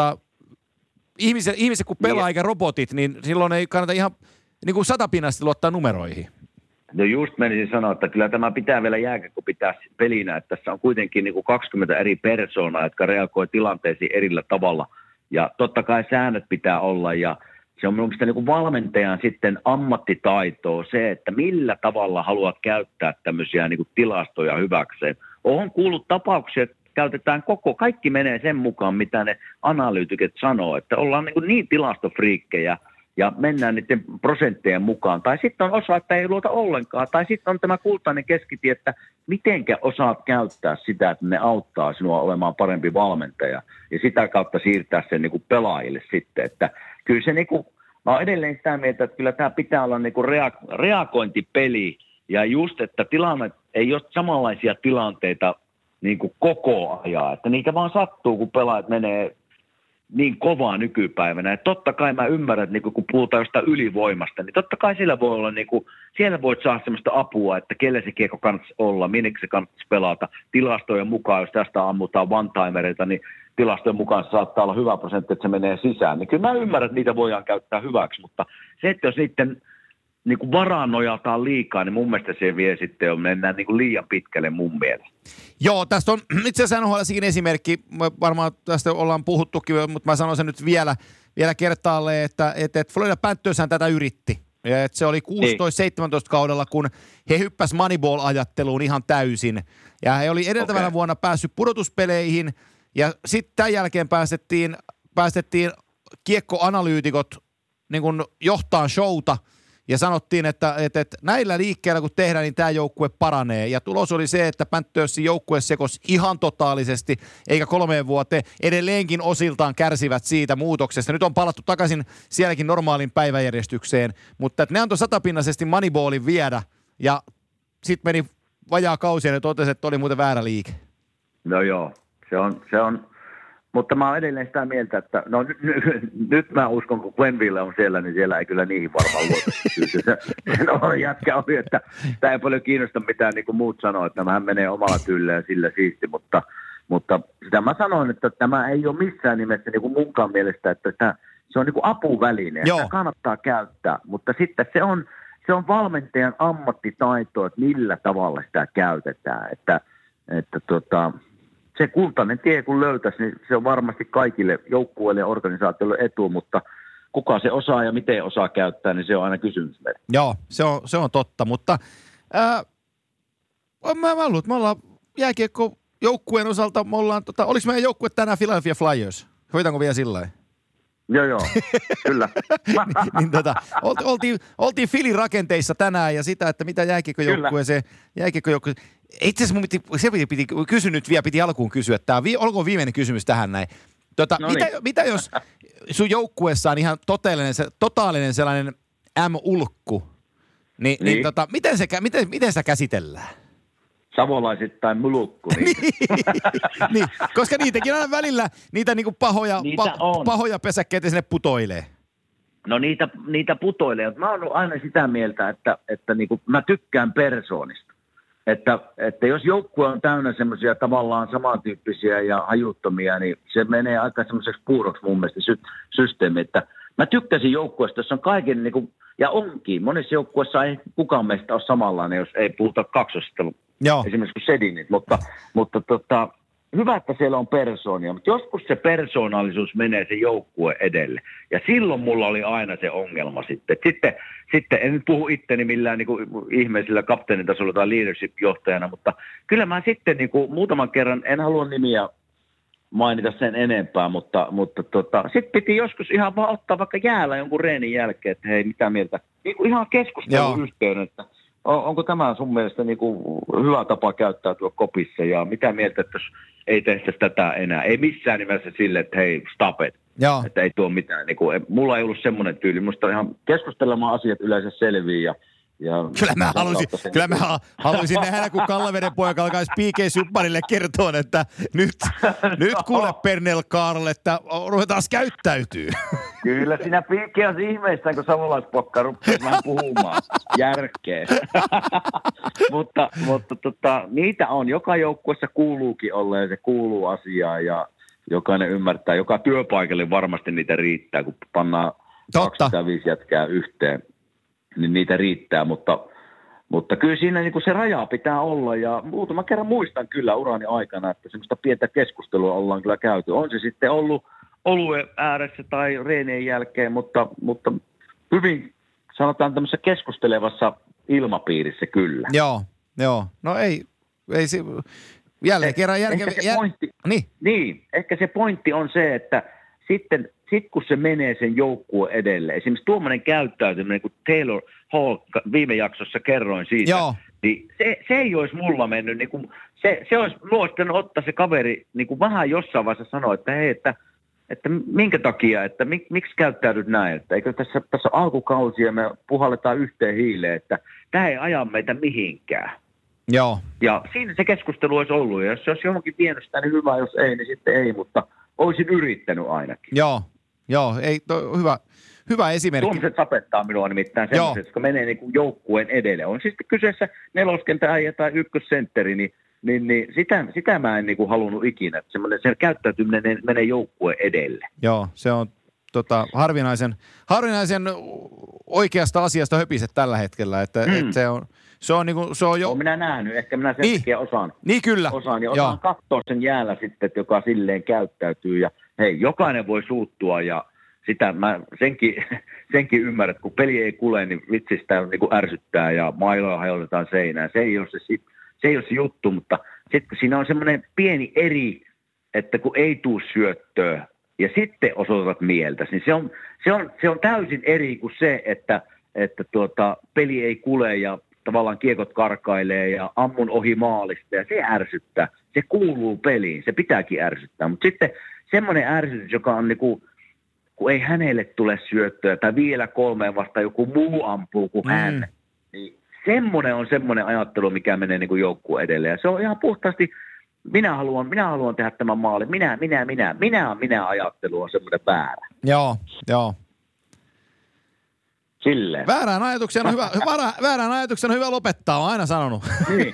ihmiset kun pelaa eikä robotit, niin silloin ei kannata ihan niin kuin 100% luottaa numeroihin. No just menisin sanoa, että kyllä tämä pitää vielä jääkiekko pitää pelinä, että tässä on kuitenkin niin kuin 20 eri persoonaa, jotka reagoi tilanteisiin erillä tavalla. Ja totta kai säännöt pitää olla ja se on minun mielestä niin kuin valmentajan sitten ammattitaitoa se, että millä tavalla haluat käyttää tämmöisiä niin kuin tilastoja hyväkseen. Olen kuullut tapauksia, että käytetään kaikki menee sen mukaan, mitä ne analyytikot sanoo, että ollaan niin tilastofriikkejä, ja mennään niiden prosenttien mukaan. Tai sitten on osa, että ei luota ollenkaan. Tai sitten on tämä kultainen keskitie, että mitenkä osaat käyttää sitä, että ne auttaa sinua olemaan parempi valmentaja. Ja sitä kautta siirtää sen niin kuin pelaajille sitten. Että kyllä se niin kuin, mä oon edelleen sitä mieltä, että kyllä tämä pitää olla niin kuin reagointipeli. Ja just, että tilanne ei ole samanlaisia tilanteita niin kuin koko ajan. Että niitä vaan sattuu, kun pelaajat menee niin kovaa nykypäivänä. Ja totta kai mä ymmärrän, että niin kun puhutaan jostain ylivoimasta, niin totta kai siellä voi olla, niin kuin, siellä voit saada sellaista apua, että kelle se kiekko kannattaisi olla, minne se kannattaisi pelata. Tilastojen mukaan, jos tästä ammutaan one-timereita, niin tilastojen mukaan saattaa olla hyvä prosentti, että se menee sisään. Niin kyllä mä ymmärrän, että niitä voidaan käyttää hyväksi, mutta se, että jos niiden niin kuin varaan nojataan liikaa, niin mun mielestä se vie sitten jo mennään niin kuin liian pitkälle mun mielestä. Joo, tästä on itse asiassa NHL:ssäkin esimerkki, varmaan tästä ollaan puhuttukin, mutta mä sanon sen nyt vielä kertaalleen, että Florida Panthershän tätä yritti. Ja että se oli 16-17 kaudella, kun he hyppäs Moneyball-ajatteluun ihan täysin. Ja he oli edeltävänä vuonna päässyt pudotuspeleihin, ja sitten tämän jälkeen päästettiin kiekkoanalyytikot niin kuin johtaa showta, ja sanottiin, että näillä liikkeillä kun tehdään, niin tämä joukkue paranee. Ja tulos oli se, että Panthersin joukkue sekosi ihan totaalisesti, eikä 3 vuoteen. Edelleenkin osiltaan kärsivät siitä muutoksesta. Nyt on palattu takaisin sielläkin normaalin päiväjärjestykseen, mutta että ne antoi 100-pinnaisesti Moneyballin viedä, ja sitten meni vajaa kausi, ja ne totesi, että oli muuten väärä liike. No joo, se on. Mutta mä oon edelleen sitä mieltä, että no nyt mä uskon, kun Glenville on siellä, niin siellä ei kyllä niihin varmaan luota. Se jätkä oli, että tämä ei paljon kiinnosta mitään niin kuin muut sanoo, että hän menee omalla tyylillä ja sillä siisti, mutta sitä mä sanoin, että tämä ei ole missään nimessä niin kuin munkaan mielestä, että se on niin kuin apuväline ja sitä kannattaa käyttää, mutta sitten se on valmentajan ammattitaito, että millä tavalla sitä käytetään, että se kultainen tie, kun löytäisi, niin se on varmasti kaikille joukkueille ja organisaatioille etu, mutta kuka se osaa ja miten osaa käyttää, niin se on aina kysymys meille. Joo, se on totta, mutta mä luulen, että me ollaan jääkiekko-joukkueen osalta, oliko meidän joukkue tänään Philadelphia Flyers? Hoitanko vielä sillä lailla? Joo, kyllä. Oltiin Filin rakenteissa tänään ja sitä, että mitä jääkiekkojoukkueeseen. Itse asiassa piti alkuun kysyä, tämä olkoon viimeinen kysymys tähän näin. Mitä jos sun joukkueessa on ihan totaalinen sellainen M-ulkku, niin. Miten sitä käsitellään? Savolaisittain mulukku. Niin, koska niitäkin aina välillä, niitä niinku pahoja pesäkkeitä sinne putoilee. No niitä putoilee. Mä oon aina sitä mieltä, että niinku, mä tykkään persoonista. Että jos joukkue on täynnä semmoisia tavallaan samantyyppisiä ja hajuttomia, niin se menee aika semmoiseksi puuroksi mun mielestä systeemi. Että mä tykkäsin joukkueesta, jos on kaiken, niinku, ja onkin. Monissa joukkueissa ei kukaan meistä ole samanlainen, jos ei puhuta kaksosista. Esimerkiksi kuin Sedinit, mutta hyvä, että siellä on persoonia, mutta joskus se persoonallisuus menee se joukkue edelle. Ja silloin mulla oli aina se ongelma sitten. Sitten en nyt puhu itteni millään niin kuin ihmeisellä kapteenitasolla tai leadership-johtajana, mutta kyllä mä sitten niin kuin muutaman kerran, en halua nimiä mainita sen enempää, mutta sitten piti joskus ihan vaan ottaa vaikka jäällä jonkun reenin jälkeen, että hei, mitä mieltä, niin kuin ihan keskustelun yhteyden, että onko tämä sun mielestä niin kuin hyvä tapa käyttäytyä kopissa ja mitä mieltä, että jos ei tehtäisi tätä enää, ei missään nimessä sille, että hei, stop it, että ei tuo mitään, niin kuin, mulla ei ollut semmoinen tyyli, musta ihan keskustelemaan asiat yleensä selviin Kyllä mä haluaisin nähdä, kun Kallaveden poika alkaisi P.K. Subbanille kertoa, että nyt kuule Pernell Karl, että ruvetaan käyttäytyy. Kyllä siinä P.K. on ihmeistään, kun savolaispokka rupeaa vähän puhumaan järkeä. mutta niitä on. Joka joukkueessa kuuluukin olla ja se kuuluu asiaan ja jokainen ymmärtää. Joka työpaikalle varmasti niitä riittää, kun pannaan 25 jätkää yhteen. Niin niitä riittää, mutta kyllä siinä niin kuin se raja pitää olla ja muutama kerran muistan kyllä urani aikana, että semmoista pientä keskustelua ollaan kyllä käyty. On se sitten ollut oluen ääressä tai reenien jälkeen, mutta hyvin sanotaan tämmöisessä keskustelevassa ilmapiirissä kyllä. Joo. No ei jälleen kerran ehkä se pointti on se, että sitten kun se menee sen joukkueen edelle, esimerkiksi tuommoinen käyttäytyminen, kun Taylor Hall viime jaksossa kerroin siitä, niin se ei olisi mulla mennyt, niin kuin, se olisi luostanut ottaa se kaveri niin kuin vähän jossain vaiheessa sanoa, että hei, että minkä takia, että miksi käyttäydyt näin, että eikö tässä on alkukausi ja me puhalletaan yhteen hiileen, että tämä ei aja meitä mihinkään. Joo. Ja siinä se keskustelu olisi ollut, ja jos se olisi johonkin vienyt sitä, niin hyvä, jos ei, niin sitten ei, mutta olisin yrittänyt ainakin. Joo, ei, hyvä esimerkki. Tuomiset sapettaa minua nimittäin sellaiset, jotka menee niin kuin joukkueen edelle. On siis kyseessä neloskentäjä tai ykkössentteri, niin sitä mä en niin kuin halunnut ikinä. Semmoinen se käyttäytyminen menee joukkueen edelle. Joo, se on harvinaisen oikeasta asiasta höpiset tällä hetkellä, että se on niinku se on jo. Olen minä nähnyt, ehkä minä sen takia osaan. Niin kyllä. Osaan katsoa sen jäällä sitten, että joka silleen käyttäytyy ja hei, jokainen voi suuttua ja sitä mä senkin ymmärrän, että kun peli ei kule, niin vitsi sitä niin kuin ärsyttää ja mailoja hajotetaan seinään. Se ei ole se juttu, mutta sitten siinä on semmoinen pieni eri, että kun ei tule syöttöä ja sitten osoitat mieltä, niin se on täysin eri kuin se, että peli ei kule ja tavallaan kiekot karkailee ja ammun ohi maalista ja se ärsyttää. Se kuuluu peliin, se pitääkin ärsyttää, mutta sitten semmoinen ärsytys, joka on niinku, kun ei hänelle tule syöttöä tai vielä 3 vasta joku muu ampuu kuin hän, niin semmoinen on semmoinen ajattelu, mikä menee niinku joukkueen edelle. Ja se on ihan puhtaasti, minä haluan tehdä tämän maalin, minä ajattelu on semmoinen väärä. Joo. Silleen. Väärään ajatuksena on hyvä lopettaa, olen aina sanonut. Niin.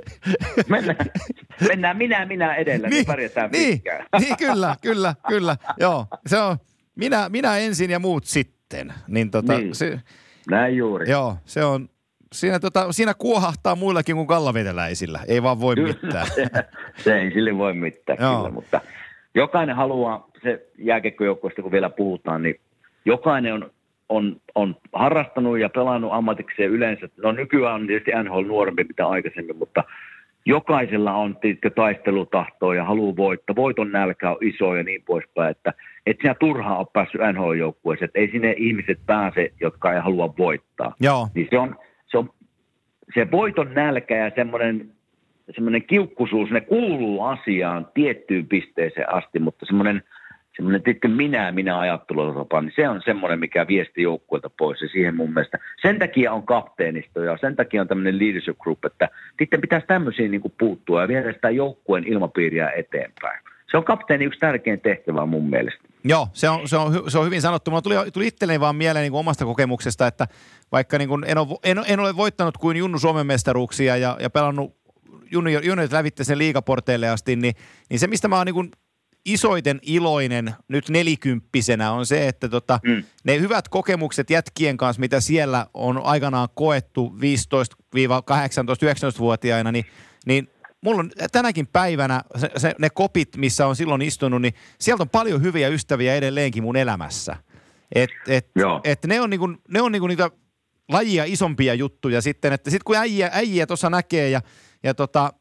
Mennään minä edellä, niin pärjätään pitkään. Niin, kyllä. Joo, se on minä ensin ja muut sitten. Niin. Näin juuri. Joo, se on, siinä kuohahtaa muillakin kuin kallaveteläisillä, ei vaan voi mitään. Se ei sille voi mitään, kyllä, mutta jokainen haluaa, se jääkiekkojoukkueesta kun vielä puhutaan, niin jokainen on harrastanut ja pelannut ammatikseen yleensä. No nykyään on tietysti NHL nuorempi mitä aikaisemmin, mutta jokaisella on taistelutahtoa ja haluaa voittaa. Voiton nälkä on iso ja niin poispäin, että et sinä turhaan ole päässyt NHL-joukkueeseen. Että ei sinne ihmiset pääse, jotka ei halua voittaa. Joo. Niin se voiton nälkä ja semmoinen kiukkuisuus, ne kuuluu asiaan tiettyyn pisteeseen asti, mutta semmoinen minä ajattelutapa, niin se on semmoinen, mikä viesti joukkueelta pois ja siihen mun mielestä. Sen takia on kapteenisto ja sen takia on tämmöinen leadership group, että sitten pitäisi tämmöisiin niin kuin puuttua ja viedä sitä joukkueen ilmapiiriä eteenpäin. Se on kapteeni yksi tärkein tehtävä mun mielestä. Joo, se on hyvin sanottu. Mulla tuli itselleni vaan mieleen niin kuin omasta kokemuksesta, että vaikka niin kuin en ole voittanut kuin Junnu Suomen mestaruuksia ja pelannut juniorit lävitte sen liigaporteille asti, niin se mistä mä oon niin kuin isoiten iloinen nyt 40-vuotiaana on se, että ne hyvät kokemukset jätkien kanssa, mitä siellä on aikanaan koettu 15-18-19-vuotiaina, niin mulla on tänäkin päivänä ne kopit, missä on silloin istunut, niin sieltä on paljon hyviä ystäviä edelleenkin mun elämässä. Et ne on niinku niitä lajia isompia juttuja sitten, että sitten kun äijä tuossa näkee ja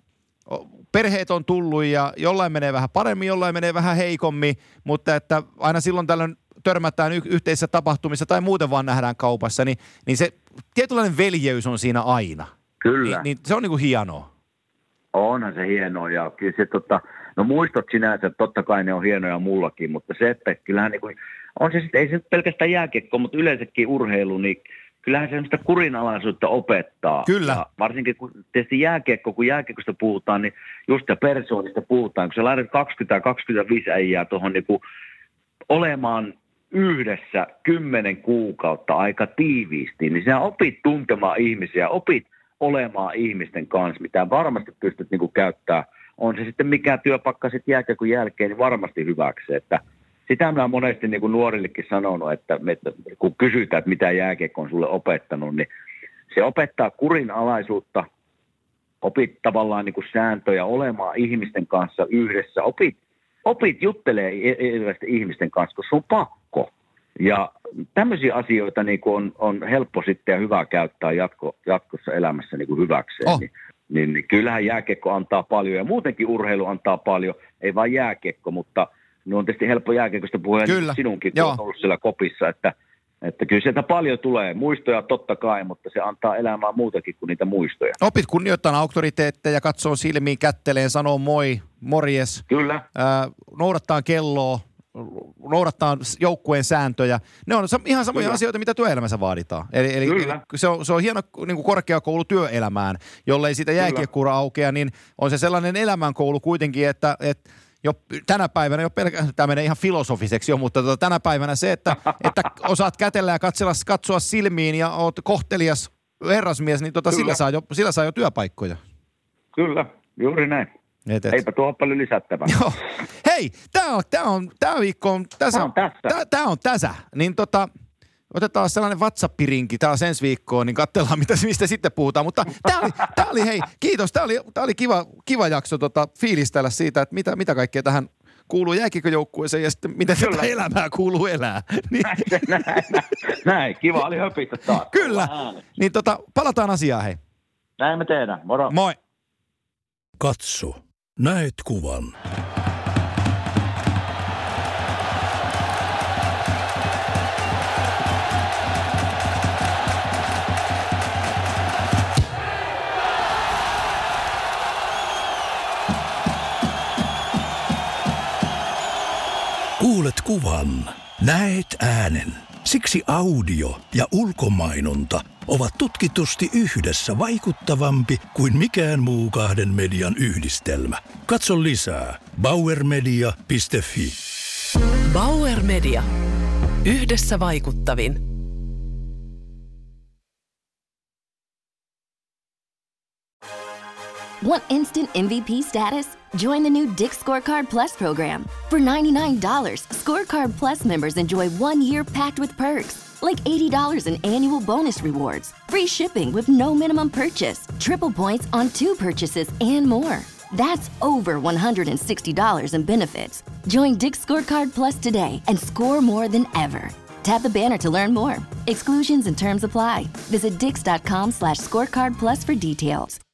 perheet on tullut ja jollain menee vähän paremmin, jollain menee vähän heikommin, mutta että aina silloin tällöin törmätään yhteisissä tapahtumissa tai muuten vaan nähdään kaupassa, niin se tietynlainen veljeys on siinä aina. Kyllä. Niin se on niinku hienoa. Onhan se hienoa ja kyllä se no muistot sinänsä, totta kai ne on hienoja mullakin, mutta se, että kyllähän niin kuin, on se sitten, ei se pelkästään jääkiekko, mutta yleensäkin urheilu, niin kyllähän se semmoista kurinalaisuutta opettaa. Kyllä. Ja varsinkin kun tietysti kun jääkiekosta puhutaan, niin just ja persoonista puhutaan, kun sä laitat 20-25 äijää tuohon niin kuin olemaan yhdessä 10 kuukautta aika tiiviisti, niin sä opit tuntemaan ihmisiä, opit olemaan ihmisten kanssa, mitä varmasti pystyt niin kuin käyttämään. On se sitten mikä työpaikka sitten jääkiekon jälkeen, niin varmasti hyväksi. Että sitä minä monesti niin kuin nuorillekin sanonut, että kun kysytään, että mitä jääkiekko on sulle opettanut, niin se opettaa kurinalaisuutta, opit tavallaan niin kuin sääntöjä olemaan ihmisten kanssa yhdessä, opit juttelee erilaisten ihmisten kanssa, koska se on pakko. Ja tämmöisiä asioita niin kuin on helppo sitten ja hyvä käyttää jatkossa elämässä niin kuin hyväkseen. Niin kyllähän jääkiekko antaa paljon ja muutenkin urheilu antaa paljon, ei vain jääkiekko, mutta on tietysti helppo jääkiekosta puhua sinunkin, kun on ollut siellä kopissa, että kyllä sieltä paljon tulee. Muistoja totta kai, mutta se antaa elämää muutakin kuin niitä muistoja. Opit kunnioittamaan auktoriteetteja, katsoo silmiin, kätteleen, sanoo moi, morjes. Kyllä. Noudattaa kelloa, noudattaa joukkueen sääntöjä. Ne on ihan samoja asioita, mitä työelämässä vaaditaan. Eli se on hieno niin kuin korkeakoulu työelämään, jollei sitä jääkiekkoura aukea, niin on se sellainen elämänkoulu kuitenkin, että jo tänä päivänä, tämä menee ihan filosofiseksi jo, mutta tänä päivänä se, että osaat kätellä ja katsoa silmiin ja oot kohtelias herrasmies, niin sillä saa jo työpaikkoja. Kyllä, juuri näin. Eipä tuo ole paljon lisättävää. Joo. Hei, tämä viikko on tässä. Tämä on tässä. Niin otetaan sellainen WhatsApp-rinki taas ensi viikkoon, niin katsellaan, mistä sitten puhutaan. Mutta tämä oli hei, kiitos. Tämä oli kiva jakso fiilistellä siitä, että mitä kaikkea tähän kuuluu jääkiekkojoukkueeseen ja sitten miten tätä elämää kuuluu elää. Näin, kiva oli höpistä taas. Kyllä. Niin palataan asiaan, hei. Näin me tehdään, moro. Moi. Katso, näet kuvan. Kuulet kuvan, näet äänen. Siksi audio ja ulkomainonta ovat tutkitusti yhdessä vaikuttavampi kuin mikään muu kahden median yhdistelmä. Katso lisää bauermedia.fi. Bauer Media. Yhdessä vaikuttavin. Want instant MVP status? Join the new Dick's Scorecard Plus program. For $99, Scorecard Plus members enjoy 1 year packed with perks, like $80 in annual bonus rewards, free shipping with no minimum purchase, triple points on 2 purchases, and more. That's over $160 in benefits. Join Dick's Scorecard Plus today and score more than ever. Tap the banner to learn more. Exclusions and terms apply. Visit dix.com/scorecardplus for details.